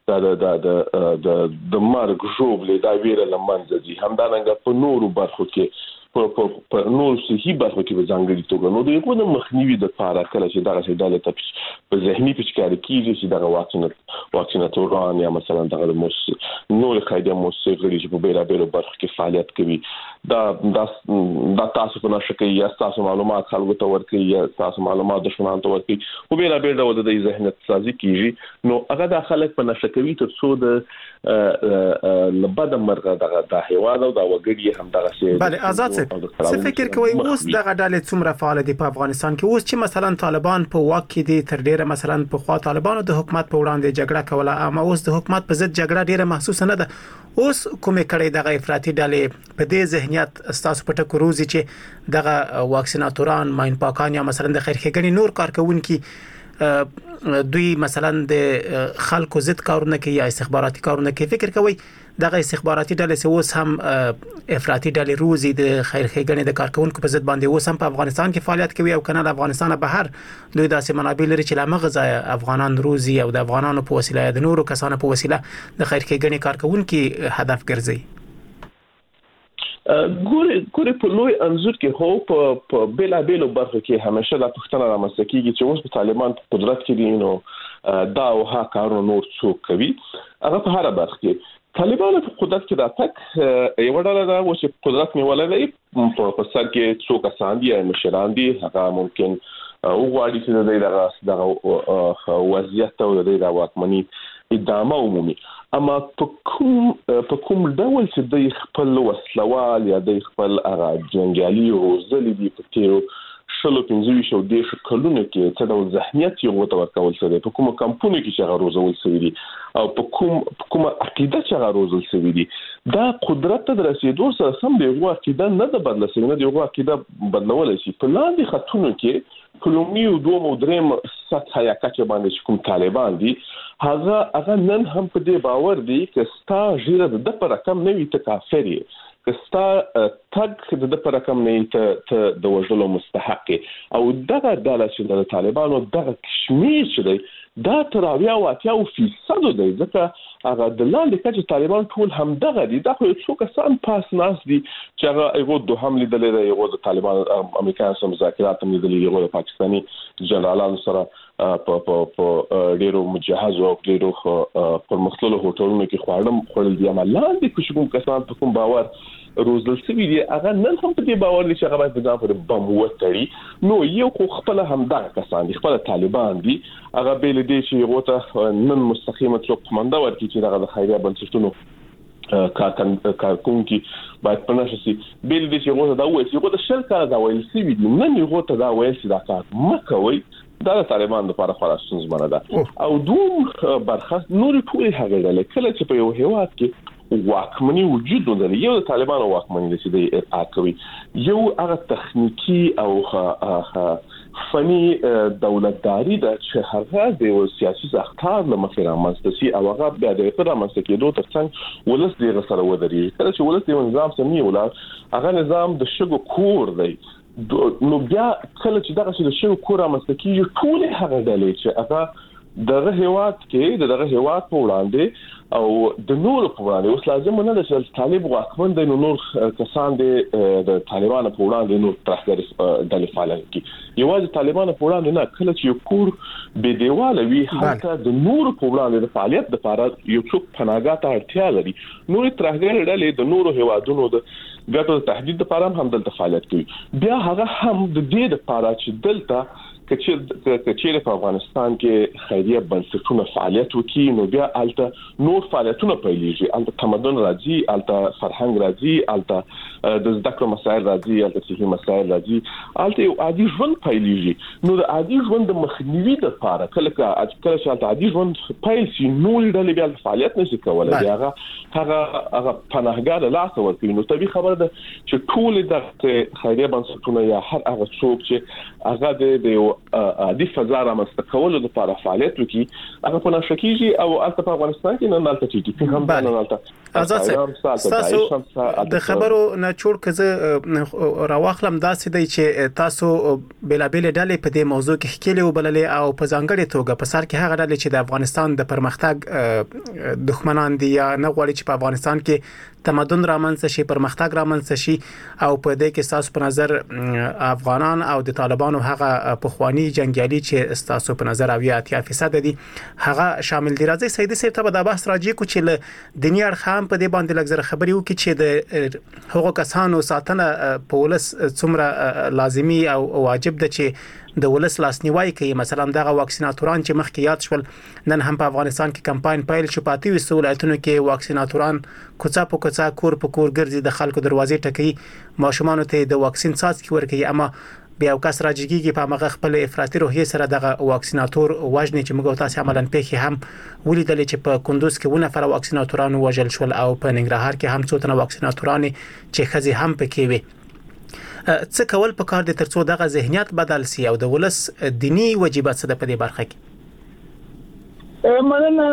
د مرګ ژوبلې دا ویره لمنځه دي. همدارنګه په نورو برخو کې په نور صحي برخو کې به ځانګړي توګه نو دغه د مخنیوي د لپاره کله چې دغه ډلې ته په ذهني پچکاري کېږي چې دغه واکسیناتوران یا مثلا دغه نور قاعده موسیقي چې په بیلابیلو برخو کې فعالیت کوي دا تاسو په نشه کې یا تاسو معلومات خلکو ته ورکړي یا تاسو معلومات دښمنانو ته ورکړي په بیلابیل ډول د ذهنیت سازي کېږي نو هغه د خلک په نشه کوي تر څو د لبد مرغه د هیواد او د وګړي هم دغه شی
بله آزاد څه فکر کوي اوس دغه ډلې څومره فعال دي په افغانستان کې اوس چې مثلا طالبان په واک کې دي تر ډیره مثلا په خوا طالبانو د حکومت په وړاندې جګړه کوله اما اوس د حکومت په ضد جګړه ډیره محسوسه نه ده اوس کومه کړي دغه افراطي ډلې په دې ذهنیت استاسو په ټکو روزي چې دغه واکسیناتوران ماین پاکان یا مثلا د خیرخېګنې نور کارکونکي دوی مثلا د خلکو ضد کارونه کوي یا استخباراتي کارونه کوي فکر کوي دغه استخباراتي ډلې اوس هم افراطي ډلې روزي د خیرخېګنې د کارکونکو په ضد باندې اوس هم په افغانستان کې فعالیت کوي او کنه د افغانستان بهر دوی داسې منابع لري چې لامغه ځای افغانان روزي او د افغانانو په وسیله د نورو کسانو په وسیله د خیرخېګنې کارکونکو هدف ګرځي.
ګوري په لوی انزور کې هو په بیلابیلو برخو کې همیشه د پښتنه رامنځته کیږي چې اوس په طالبان په قدرت کې دي نو دا او ها کارونه نور څوک کوي هغه په هر برخه کې طالبان په قدرت کې راتګ یو ډول دا و چې قدرت نیولای دی په سر کې څوک کسان دي مشران دي هغه ممکن وګړي چې دغه وضعیت او د واکمنۍ ادامه عمومي اما په کوم ډول چې د خپل وسلوال یا د خپل جنگیالي روزلي دي په تیرو شلو 15 دیش کلونه کې څه ډول ذهنیت یو ورکول شوی په کوم کمپونی کې چې روزول شوی دي او په کوم عقیده چې روزول شوی دي دا قدرت ته رسیدو سره سم دی هغه عقیده نه د بدل شوی نه دی هغه عقیده بدلول شي په لاندې خطونو کې کلومي او دوه او دریم سطح یا کچه باندې کوم طالبان دي هغه نن هم په دې باور دي چې ستا ژیره د پر رقم نه وي ته کافر یې کستا تګ د پر رقم نه ته د وژلو مستحق او دغه ډله چې د طالبانو دغه کشمیر چې دی دا تر 80% دی ځکه هغه د لاندې کچې طالبان ټول هم دغه دي دا خو څو کسان پاس ناس دي چې هغه یو د هم لیدل دی یو د طالبان امریکایانو سره مذاکرات هم لیدل یو د پاکستاني جنرالانو سره په ډیرو مجهز او ډیرو پر مختلفو هوټلونو کې خواړم دي اما لاندې کوم کسان په کوم باور روزل سوي دي هغه نن هم په دې باور دي چې هغه باید ځان پر بم وتړي نو یو خو خپل هم دغه کسان دي خپل طالبان دي هغه بیل دي چې یو ته نن مستقیمه څوک کومنده ورکړي چې دغه د خیریه بنسټونو کارکونکي باید پنځه سي بیل دي چې یو دا وایي چې د شل کال دا وایي سوي دي نن یو ته دا وایي چې دا کار مکوي دا د طالبان لپاره خلاص ستونزمنه ده او دوم برخه نور ټول هغه ډله کله چې په یو هیواد کې واکمنی وجود لري یو د طالبانو واکمنی چې د اکوي یو هغه تخنیکی او فني دولتداري د چې هغه د سیاسي ساختار لمخې رامنځته او هغه بیا د رامنځته کېدو ترڅنګ ولس د سره ودري کله چې ولس د نظام سمي ولر هغه نظام د شګو کور دی نو بیا کله چې دغه د شګو کور رامنځته کېږي ټول هغه ډلې چې هغه دغه هیواد کې دغه هیواد په وړاندې او د نور په وړاندې اوس لازم نه ده چې طالب واکمن د نور کسان د طالبانو په وړاندې نور ترخګر ډلې فعال کی یوازې طالبانو په وړاندې نه کله چې یو کور به دیواله وي حتی د نور په وړاندې د فعالیت لپاره یو څوک پناهګاه ته اړتیا لري نور ترخګر ډلې د نور هیوادونو د ګټو تهدید لپاره هم دلته فعالیت کوي بیا هغه هم د دې لپاره چې دلته کچېره په افغانستان کې خیریه بنسټونه فعالیت وکړي نو بیا الته نور فعالیتونه پیلېږي الته تمدن راځي الته فرهنګ راځي الته د زده کړو مسایل راځي الته صحي مسایل راځي الته یو عادي ژوند پیلېږي نو د عادي ژوند د مخنیوي لپاره کله چې الته عادي ژوند پیل شي نو ډلې بیا فعالیت نشي کولای هغه پناهګار لاس ورکوي نو طبيعي خبره ده چې ټول د خیریه بنسټونه یا هر هغه څوک چې هغه د عادي فضا رامنځته کولو لپاره فعالیت وکړي هغه په نشکیږي او البته په افغانستان کې مالته ټي ټي پی هم مالته
تاسو د خبرو نه چور کزه راوخلم داسې دی چې تاسو بلابل ډلې په دې موضوع کې خکېلې وبللې او په ځانګړي توګه په سر کې هغه ډلې چې د افغانستان د پرمختګ دښمنان دي یا نه غواړي چې په افغانستان کې تمدن رامنځته شي پرمختګ رامنځته شي او په دې کې تاسو په نظر افغانان او د طالبانو هغه پخوانی جنگیالي چې تاسو په نظر او 80% دي هغه شامل دي. راځي سید صاحب ته د بحث راځي کو چې ل دنیا خام په دې باندې لږ زره خبري وکړي چې د هغو کسانو ساتنه په ولس څومره لازمي او واجب ده چې د ولس لاسنیوي کوي. مثلا دغه واکسیناتوران چې مخکې یاد شول نن هم په افغانستان کې کمپاین پیل شو پاتې وسو ولایتونو کې واکسیناتوران کوڅه په کوڅه کور په کور ګرځي د خلکو دروازې ټکي ماشومان ته د واکسین څاڅکي ورکوي اما بیا کس راځيږي په مغه خپل افراطي روحیه سره دغه واکسیناتور وژنې چې موږ تاسو عملاً پېخي هم ولیدل چې په کندوز کې ونه فر واکسیناتورانو وژل شول او په ننګرهار کې هم څو تنه واکسیناتوران چې خزي هم پکې وي. څه کول په کار دي ترڅو دغه ذهنیت بدل سي او د ولس دینی واجبات څه په دې برخه کې؟
مننه.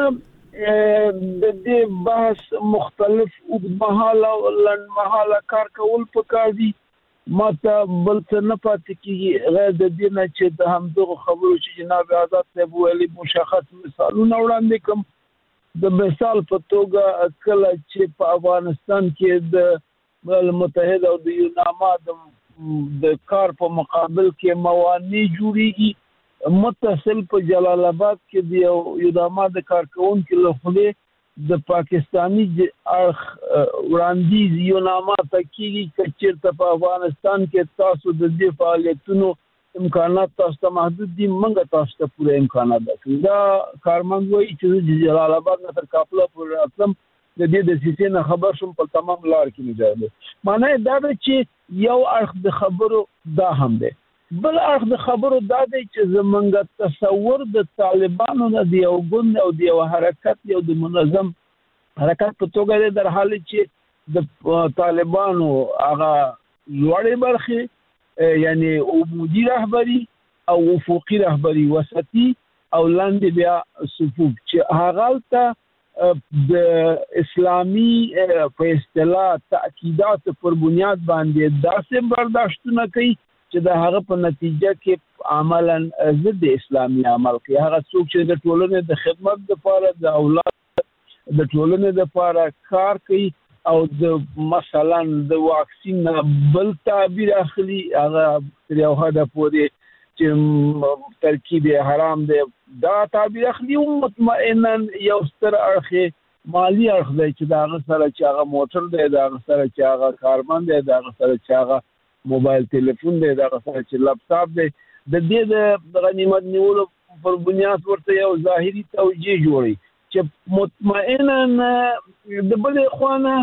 د دې بحث مختلف مهاله او لن مهاله کار کول په کار دي. ماته بل څه نه پاتې کیږي غیر د دې نه چې د همدغه خبرو چې جناب آزاد صاحب ویلي مشخص مثالونه وړاندې کوم. د مثال په توګه کله چې په افغانستان کې د ملل متحد او د یوناما د کار په مقابل کې موانع جوړیږي متصل په جلال آباد کې د یوناما د کارکونکو له خوا د پاکستانی اړخ وړاندیز یوناما ته کیږي چې چیرته په افغانستان کې تاسو د دې فعالیتونو امکانات تاسو ته محدود دي موږ تاسو ته پوره امکانات درکړو. دا کارمند وایي چې جلال آباد نه تر کابل پورې راتلم د دې د سیسې نه خبر شوم په تمام لار کې مجاهد معنی دا چې یو اړخ د خبرو دا هم دی بل اړخ د خبرو دا دی چې زمونږ تصور د طالبانو د یو ګوند او د یو حرکت یو د منظم حرکت په توګه در حال چې د طالبانو هغه لوړې برخې یعنی عمودي رهبری او افقي رهبری وسطي او لاندې بیا صفوف چې هغه ته د اسلامی په اصطلاح تاکیدات پر بنیاد باندې داسې برداشتونه کوي چې د هغه په نتیجه کې عملاً ضد اسلامي عمل کوي. هغه څوک چې د ټولنې د خدمت لپاره د اولاد د ټولنې لپاره کار کوي او د مثلا د واکسین بل تعبیر اخلي هغه تر یو حد پورې چې ترکیب حرام دی دا تعبیر اخلي او مطمئنا یو ستر اړخ مالی اړخ دی چې دا سره چې هغه موټر دی دا سره چې هغه کارمند دی دا سره چې هغه موبایل ټلیفون دی دا سره چې لپټاپ دی د دې د غنیمت نیولو پر بنیاد ورته یو ظاهري توجیه جوړي چې مطمئنا د بل خوانه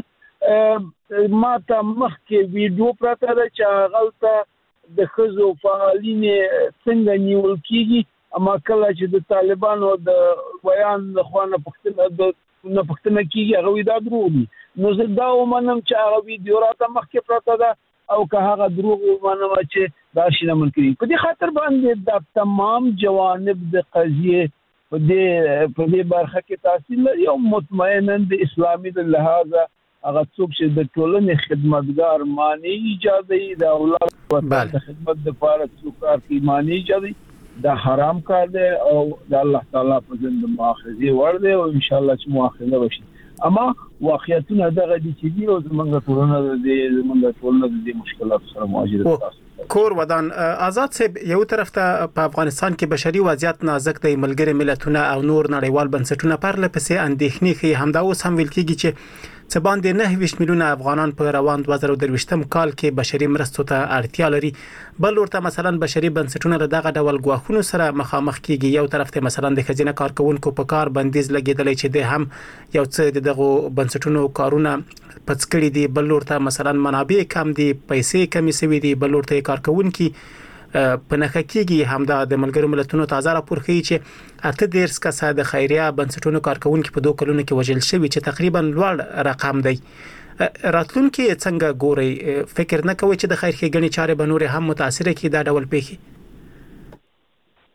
ما ته مخکې ویډیو پراته ده چې غلطه د خزو فعالین څنګه نیول کیږي اما کله چې د طالبانو د بیان د خوانه پښتنه کیږي هغه دا دروغ دي نو زه دا ومنم چې هغه ویډیو راته مخکې پراته ده او که هغه دروغ ومنم چې دا شي نه ممکن په دې خاطر باندې د تمام جوانب د قضیه په دې برخه کې تاثیر لري او مطمئنا د اسلامي د لحاظه هغه څوک چې د ټولنې خدمتګار معنی ایجادي د اولاد د خدمت د لپاره څوک کار کوي معنی ایجادي دا حرام کار دی او د الله تعالی په ځند مؤاخذه ور دی او ان شاء الله چې مؤاخذه وشي اما واقعیتونه دغه دي چې دی او زمونږ ټولنه د مشکلات سره مواجه ده.
کور ودان آزاد صاحب یو طرف ته په افغانستان کې بشري وضعیت نازک دی ملګری ملتونه او نور نړیوال بنسټونه پر لپسې اندېښنې کوي همدا اوس هم ویل کیږي چې څه باندې 9 میلیونه افغانان په روان 2023م کال کې بشري مرستو ته اړتیا لري بل ورته مثلا بشري بنسټونه دغه ډول غواخونو سره مخامخ کیږي یو طرف ته مثلا د خزینه کارکونکو په کار بندیز لګیدل چې د هم یو څه دغه بنسټونو کارونه پڅکړي دي بل ورته مثلا منابع کم دي پیسې کمی سوي دي بل ورته کارکونکو په نخښه کېږي همدا د ملګرو ملتونو تازه راپور ښیي چې 18 کسه د خیریه بنسټونو کارکونکو په 2 کلونو کې وژل شوي چې تقریبا لوړ رقم دی. راتلونکي څنګه ګوري فکر نه کوي چې د خیر ښېګڼې چارې به نور هم متاثر کړي دا ډول پیښې؟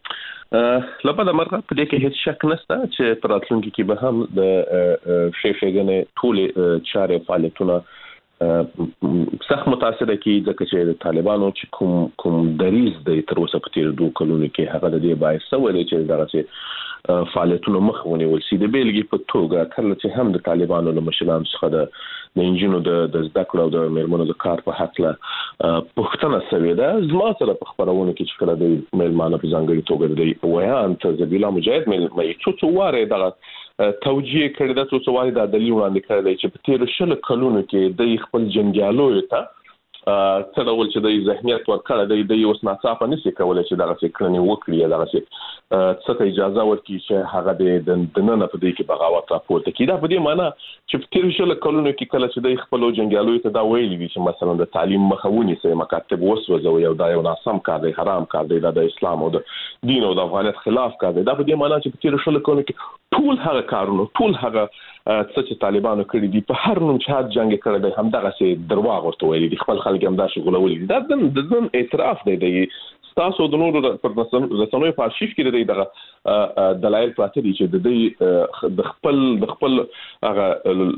لپاره مرغه په دې کې هیڅ شک نشته چې په راتلونکي کې به هم د شیفګنې ټول چارې فعالیتونه سخت متاثر کی ځکه چې د طالبانو چې کوم دریز د تر اوسه په تیر 2 کلونو کې هغه د دې باعث ولې چې دغه فعالیتونو مخ ونیول سي د بیلګې په توګه کله چې هم د طالبانو له مشرانو څخه د انجینو د زده کړو او د میرمنو د کار په حق له پښتنه سوي ده زما سره په خبرونه کې چې کله د میلمانه په ځانګړي توګه د ویان ته زبیلا مجاهد مې څو واره دغه توجیه کړی دا څو واره د دلیل وړاندې کړی چې په تیر شل کلونو کې د خپل جنگیالو ته څه ډول چې د ذهنیت ورکړه د اوس ناڅاپه نشي کولای چې دغه فکرنی وکړي دغه څه اجازه ورکړي چې هغه د نن په دې کې بغاوت راپورته کړي دا په دې معنی چې په تیر شل کلونو کې کله چې د خپل جنگیالو ته دا ویلي وي چې مثلا د تعلیم مخاوني سره مکاتب وسوځوي او دا یو ناسم کار دی حرام کار دی د اسلام او د دین او د افغانیت خلاف کار دی دا په دې معنی چې په تیر شل کلونو کې ټول هغه کارونه ټول هغه چې طالبانو کړی دي په هر نوم چې جنگ کړی دی هم دغه سي درواغ ورته ویلي دي خپل خلک هم دا شغلولي دي دا د ځن اعتراف دی تاسو د نورو پر رسنوي په archive کې د دغه دلایل پراته دي چې د خپل هغه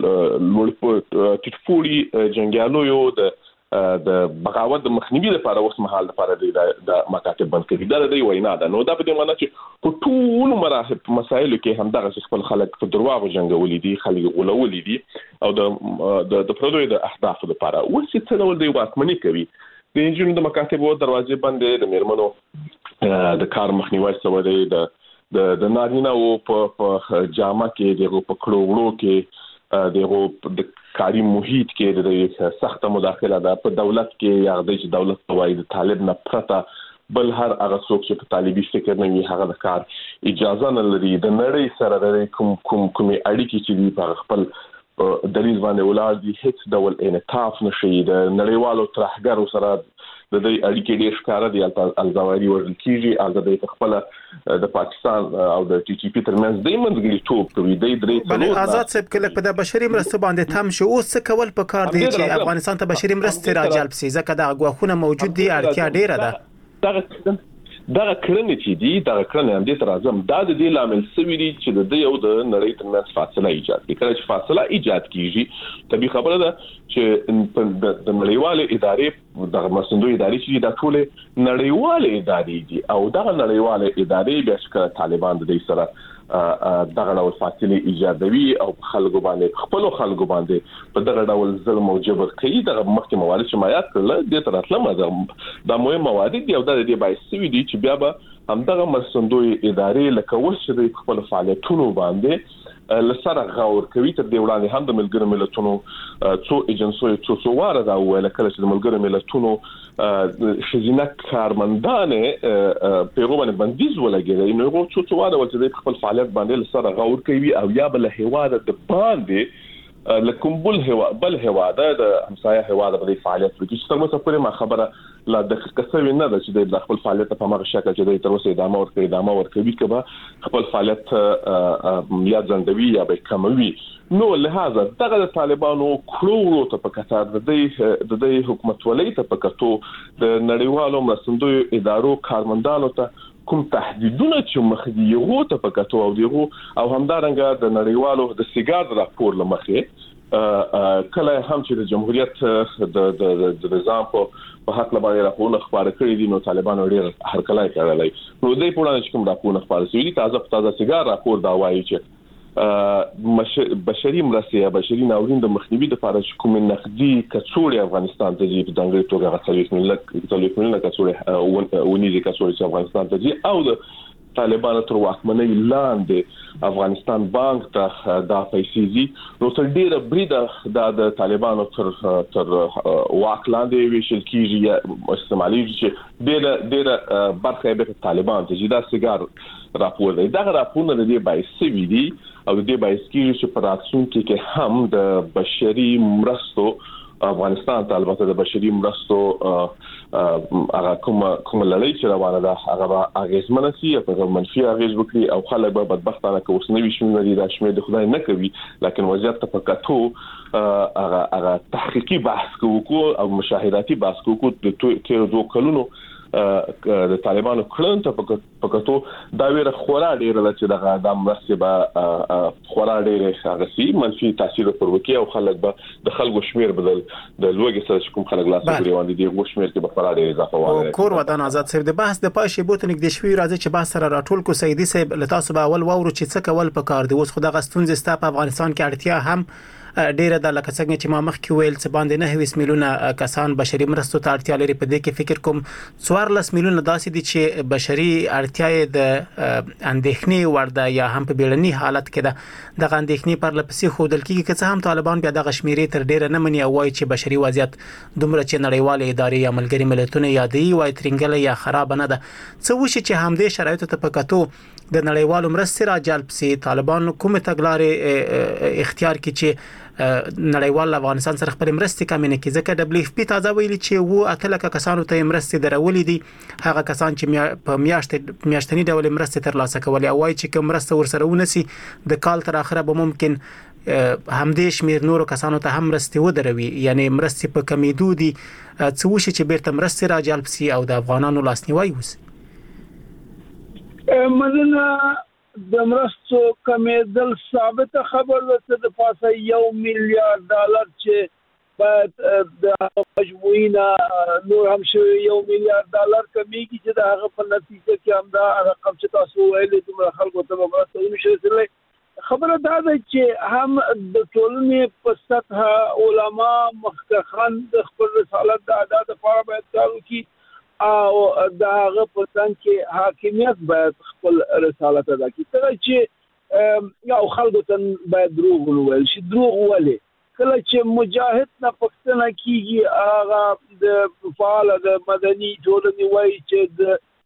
ټټپوري جنگیالو یو د بغاوت د مخنیوي لپاره وخت مهال لپاره د مکاتب بند کړي دا د وینا ده نو دا په دې معنی چې په ټول مراحل مسایلو کې هم دغه خپل خلک په درواغو جنگولي دي خلک غولولي دي او د پردوی د اهداف لپاره وڅ څه ډول دی واکمني کوي د انجینو د مکاتبو دروازې بندې د میرمنو د کار مخنیوي سره د نارینه او په جامه کې د په کړو وړو کې د کاری محیط کې د سخت مداخله ده په دولت کې یا د دولت توای د طالب نه پرته بل هر هغه څوک چې په طالبي فکر نه وي هغه د کار اجازه نه لري د نړۍ سره د کوم اړیکې چې دی په خپل دریز باندې ولادي هیڅ ډول انعطاف نشي د نړیوالو ترهګرو سره د دې اړیکې ډېر ښکاره دي الزاویری ورل کیږي الزاویری په خپل د پاکستان او د ټي ټي پی ترمنځ د منځګړي توپ کوي د درې
آزاد صاحب کله په د بشري مرستو باندې تم شو اوس څه کول په کار دی چې افغانستان ته بشري مرستې راجلب سي ځکه د غواخونه موجود دي اړتیا ډیره ده
دا کړنې چې دي دا کړنې هم دې تر اعظم دا د دې لامل سوي دي چې د یو د نړۍ ترمنځ فاصله ایجاد کړي کله چې فاصله ایجاد کیږي طبيعي خبره ده چې د نړیوال ادارې د مسندو ادارې چې د ټول نړیوال ادارې دي او د نړیوال ادارې بیا چې طالبان د دې سره دغه ډول فاصله ایجادوي او خلکو باندې خپل خلکو باندې په دغه ډول ظلم او جبر کوي دغه مخکې موارد چې ما یاد کړل د تر اتلمه د مهم موارد دی او د دې باعث وي دي چې بیا به هم دغه مسندوی ادارې لکه ورشي د خپل فعالیتونو باندې لسره غور کوي تر دې وړاندې هم د ملګرو ملتونو څو ایجنسیو څو واره دا ویل کله چې د ملګرو ملتونو شزینه کارمندانه پیغام بندیز ولګي نو یو څو واره ولته خپل فعالیت باندې لسره غور کوي او یا بل هواده د باندې لکم بل هوا د همسایه هوا د فعالیت وکړي چې تر اوسه پورې ما خبره لا د کسوي نه ده چې د خپل فعالیت په مغه شکل چې د تر اوسه ادامه ورکوي کبه خپل فعالیت یا ځندوي یا به کموي نو لهدا دغه طالبانو کړو ته په کتار د حکومت ولې ته په کتو د نړیوالو مسندو ادارو کارمندانو ته کوم تهدیدونه چې مخدیو ته په کتو او دیغو او همدارنګه د نړیوالو د سیګار راپور لمخه کله هم چې د جمهوریت د نظام په حق لپاره راپورونه خبره کړې دي نو طالبانو ډېر هرکلای کړلای نو دوی په وړاندې کوم راپورونه خبره شوي تازه سیګار راپور دا وایي چې بشري مرستې بشري ناورین د مخنیوي لپاره کوم نقدي کڅوړې افغانستان ته دي په دنګړي توګه غوښتل ملک کڅوړې ونیزي کڅوړې چې افغانستان ته دي او د طالبانو تر واکمنۍ لاندې افغانستان بانک ته دا پیسې دي نو تر ډیره بریده د طالبانو تر واک لاندې ویشل کیږي یا استعمالي چې ډیره برخه به طالبان ته دا سیګار راپور دی دا راپورونه د دې باعث وي دي او د دې باعث کیږي چې په راتلونکي کې هم د بشري مرستو افغانستان ته البته د بشري مرستو هغه کوم لړۍ چې روانه ده هغه اغیزمنه سي په منفي اغیز وکړي او خلک به بدبختانه که اوس نوي شمېر لري دا شمېر د خدای نه کوي لکن وضعیت ته په کتو هغه تحقیقي بحث کوو او مشاهداتي بحث کوو د تیر 2 کلونو د طالبانو کړن ته پکاتو دا ویره خورا ډیر لچ دغه د مرسته به خورا ډیر غسی منفي تاثیر پر وکي او خلک به د خلکو شمیر بدل د لوګي سره کوم خلک لاس غوړي دي د شمیر کې به خورا ډیر اضافه وایي
کور ودان آزاد صاحب د بحث د پای شی بوت نګ د شوی راځي چې بحث سره راټول کو سیدی صاحب لتاسو به اول وورو چې څه کول پکار دی اوس خو دغه ستونزې ستا په افغانستان کې اړتیا هم ډیره د لکه څنګه چې ما مخکې ویل څه باندې 9 میلیونه کسان بشري مرستو ته اړتیا لري په دې کې فکر کوم 14 میلیونه داسې دي چې بشري اړتیا د اندېښنې ورده یا هم په بیړني حالت کې ده د اندېښنې پر لپسې خودل کېږي که څه هم طالبان بیا د غشمیرې تر ډیره نه مني او وايي چې بشري وضعیت دومره چې نړیوال ادارې یا ملګری ملتونه یادي وای ترنګل یا خراب نه ده څه وشي چې همدې شرایطو ته پکاتو د نړیوالو مرستې را جلب سي طالبان کومه تګلارې اختیار کړي چې نړیوال افغانستان سره خپل مرستې کمینه کې ځکه دبليو اف پی تازه ویلي چې وو اتلکه کسانو ته مرستې درولې دي هغه کسان چې په میاشتنی ډول مرستې ترلاسه کولې او وايي چې کوم مرسته ورسره ونسي د کال تر اخره به ممکن همدې شمیر نورو کسانو ته هم مرستې ودروي یعنی مرستې په کمیدو دي څه وشي چې بیرته مرستې را جلب سي او د افغانانو لاسنیوي وشي
مننه د مرستو کمیدل ثابت خبر ده چې د پاسه $1 میلیارډ چې باید د مجموعینا نور هم شوی $1 میلیارډ کمیږي چې د هغه په نتیجه کې هم دا رقم چې تاسو ویلې د خلکو ته مرسته ونشي خبره دا ده چې هم د ټولنې په سطح علما مخکخان د خپل رسالت د ادا لپاره باید کار وکړي او داغه په څنګه کې حاکمیت باید خپل رسالت ادا کړي تر چې یو خلکو ته باید دروغ وویل شي دروغ ولې کله چې مجاهد نه پښتنه کیږي هغه د فعال د مدني ټولنې وایي چې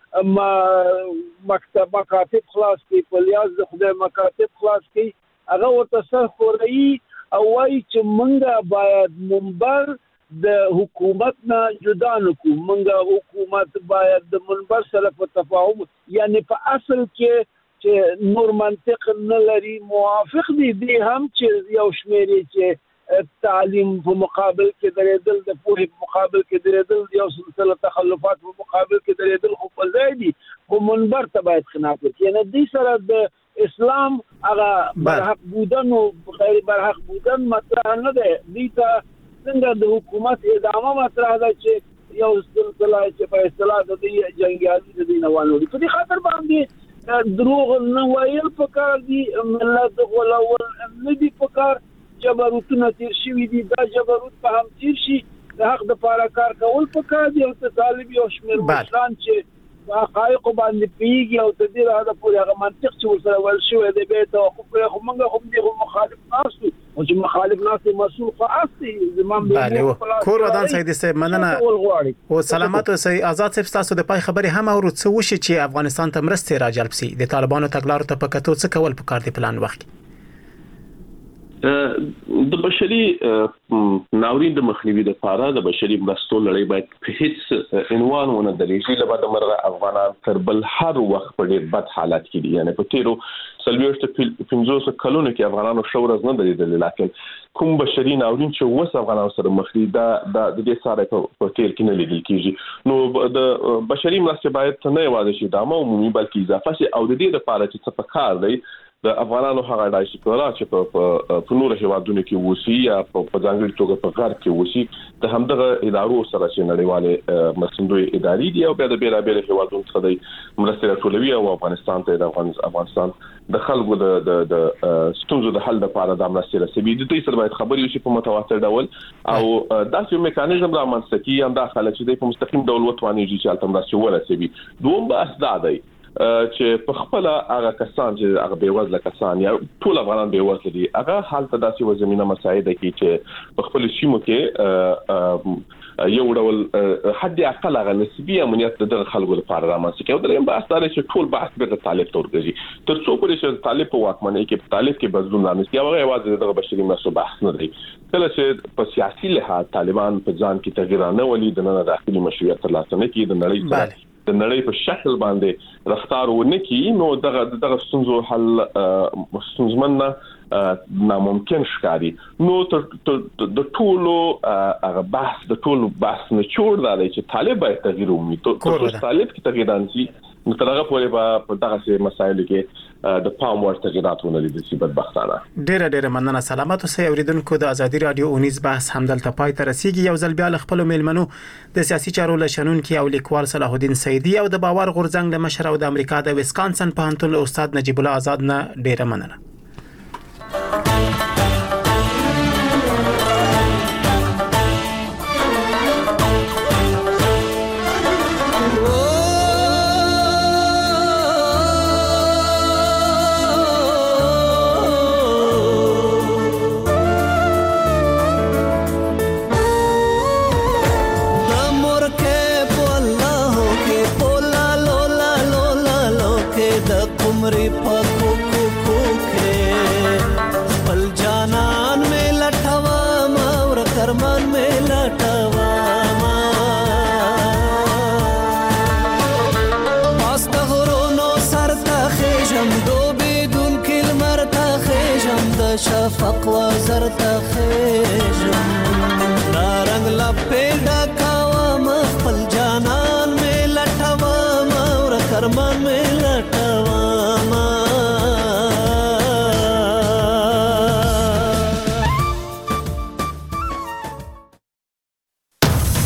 د مکاتب خلاص کی پلیاز د خدای مکاتب خلاص کی هغه ورته سر خوري او وایي چې منګه باید منبر د حکومت نه جدا نکو منګه حکومت باید د منبر سره په تفاهم یعنی په اصل کې چې نور منطق نه لري موافق دي هم چې یو شمیرې چې تعلیم په مقابل کې درېدل د پوهې په مقابل کې درېدل یو سلسله تخلفات په مقابل کې درېدل خو په ځای دي خو منبر ته باید خلاف وکړي یعنی دې سره د اسلام هغه برحق بودن او غیر برحق بودن مطرح نه ده دې ته څنګه د حکومت ادامه مطرح ده چې یو سلسله چې په اصطلاح د جنگیالي د دینوالو په دې خاطر باندې دروغ نه ویل پکار دي ملت غولول نه دي پکار جبروتونه تیر شي دي دا جبروت په هم تیر شي د حق د پاره کار کول پکار دي او ته طالب یو شمیر مشران چې حقایق باندې پیږي او تدیر هغه پورې هغه منطق چې ورسره ول شو د به توقف خو موږ هم دي مخالف ناسو او چې مخالف ناسو مسؤل خاصي زمام
به کور ودان سید صاحب مننه او سلامات اوسئ آزاد صاحب تاسو د پای خبري هم او څه وشي چې افغانستان ته مرستې را جلب سي د طالبانو تګلارو ته پکاتو څه کول پکار دي پلان وخت
د بشري ناورین د مخنیوي لپاره د بشري مرستو لړۍ باید په هیڅ عنوان ونه درېږي لپاره مرغه افغانان تر بل هر وخت په ډېر بد حالت کې دي یعنی په تیرو سلويشت 15 کلونو کې افغانانو شورز نه درېدل لکه کوم بشري ناورین چې وس افغانانو سره مخ دي د دې سره په تیر کې نه لیدل کیږي نو د بشري مرستې باید نه یوازې شي د عمومي بلکې اضافه شي او د دې لپاره چې څه پکار دی د افغانانو هغه ډایسپورا چې په نور هیوادونو کې وسی یا په ځانګړي توګه په غرب کې وسی د همدغه ادارو سره چې نړیواله مرستندوی ادارې دي او بیا د بیلابیل هیوادونو څخه د مرستې راټولوي او افغانستان ته د افغانستان د خلکو د ستونزو د حل لپاره د مرستې رسېږي د دې سره باید خبرې وشي په متواتر ډول او داسې میکانیزم رامنځته کی هم داخله چې د مستقیم ډول وتوانیږي چې البته مرستې ورسېږي دوم بحث دا دی چې په خپل هغه کسان چې هغه بیوزله کسان یا ټول افغانان بیوزله دي هغه حالت داسې وزمینه مساعده کی چې په خپل سیمو کې یو ډول حد اقل هغه نسبی امنیت د خلکو لپاره رامنځته کوي دریم به اثر چې ټول بحث به طالب تور کوي تر څو پورې چې طالب په واکمنۍ کې طالب کې بدلون رامنځته کوي هغه یوازې د بشري مرستو بحث نه دی کله چې په سیاسي لحاظ طالبان په ځان کې تغییر نه ولي د نه داخلي مشروعیت ترلاسه نه کوي د نړۍ د نړۍ په شکل باندې رفتار ونکي نو دغه ستونزو حل مستلزمن ناممکن ښکاري. نو د ټولو هغه بحث نه جوړ دی چې طالب باید تغییر ومني. طالب کې تغییر رانځي نو تر هغه پورې په دغه مسایلو کې د پام وړ تغیرات ونه لیدل شي بدبختانه.
ډېر مننه. سلامات اوسئ اوریدونکو. د ازادي رادیو اونیز بحث همدلته پای ته رسیږي. یو ځل بیا له خپلو میلمنو د سیاسي چارو له شنونکي او لیکوال صلاح الدین سیدي او د باور غورځنګ له مشر او د امریکا د ویسکانسن پوهنتون استاد نجیب الله آزاد نه ډېره مننه.
شفق وزرت خیجم نارنگ لپیدا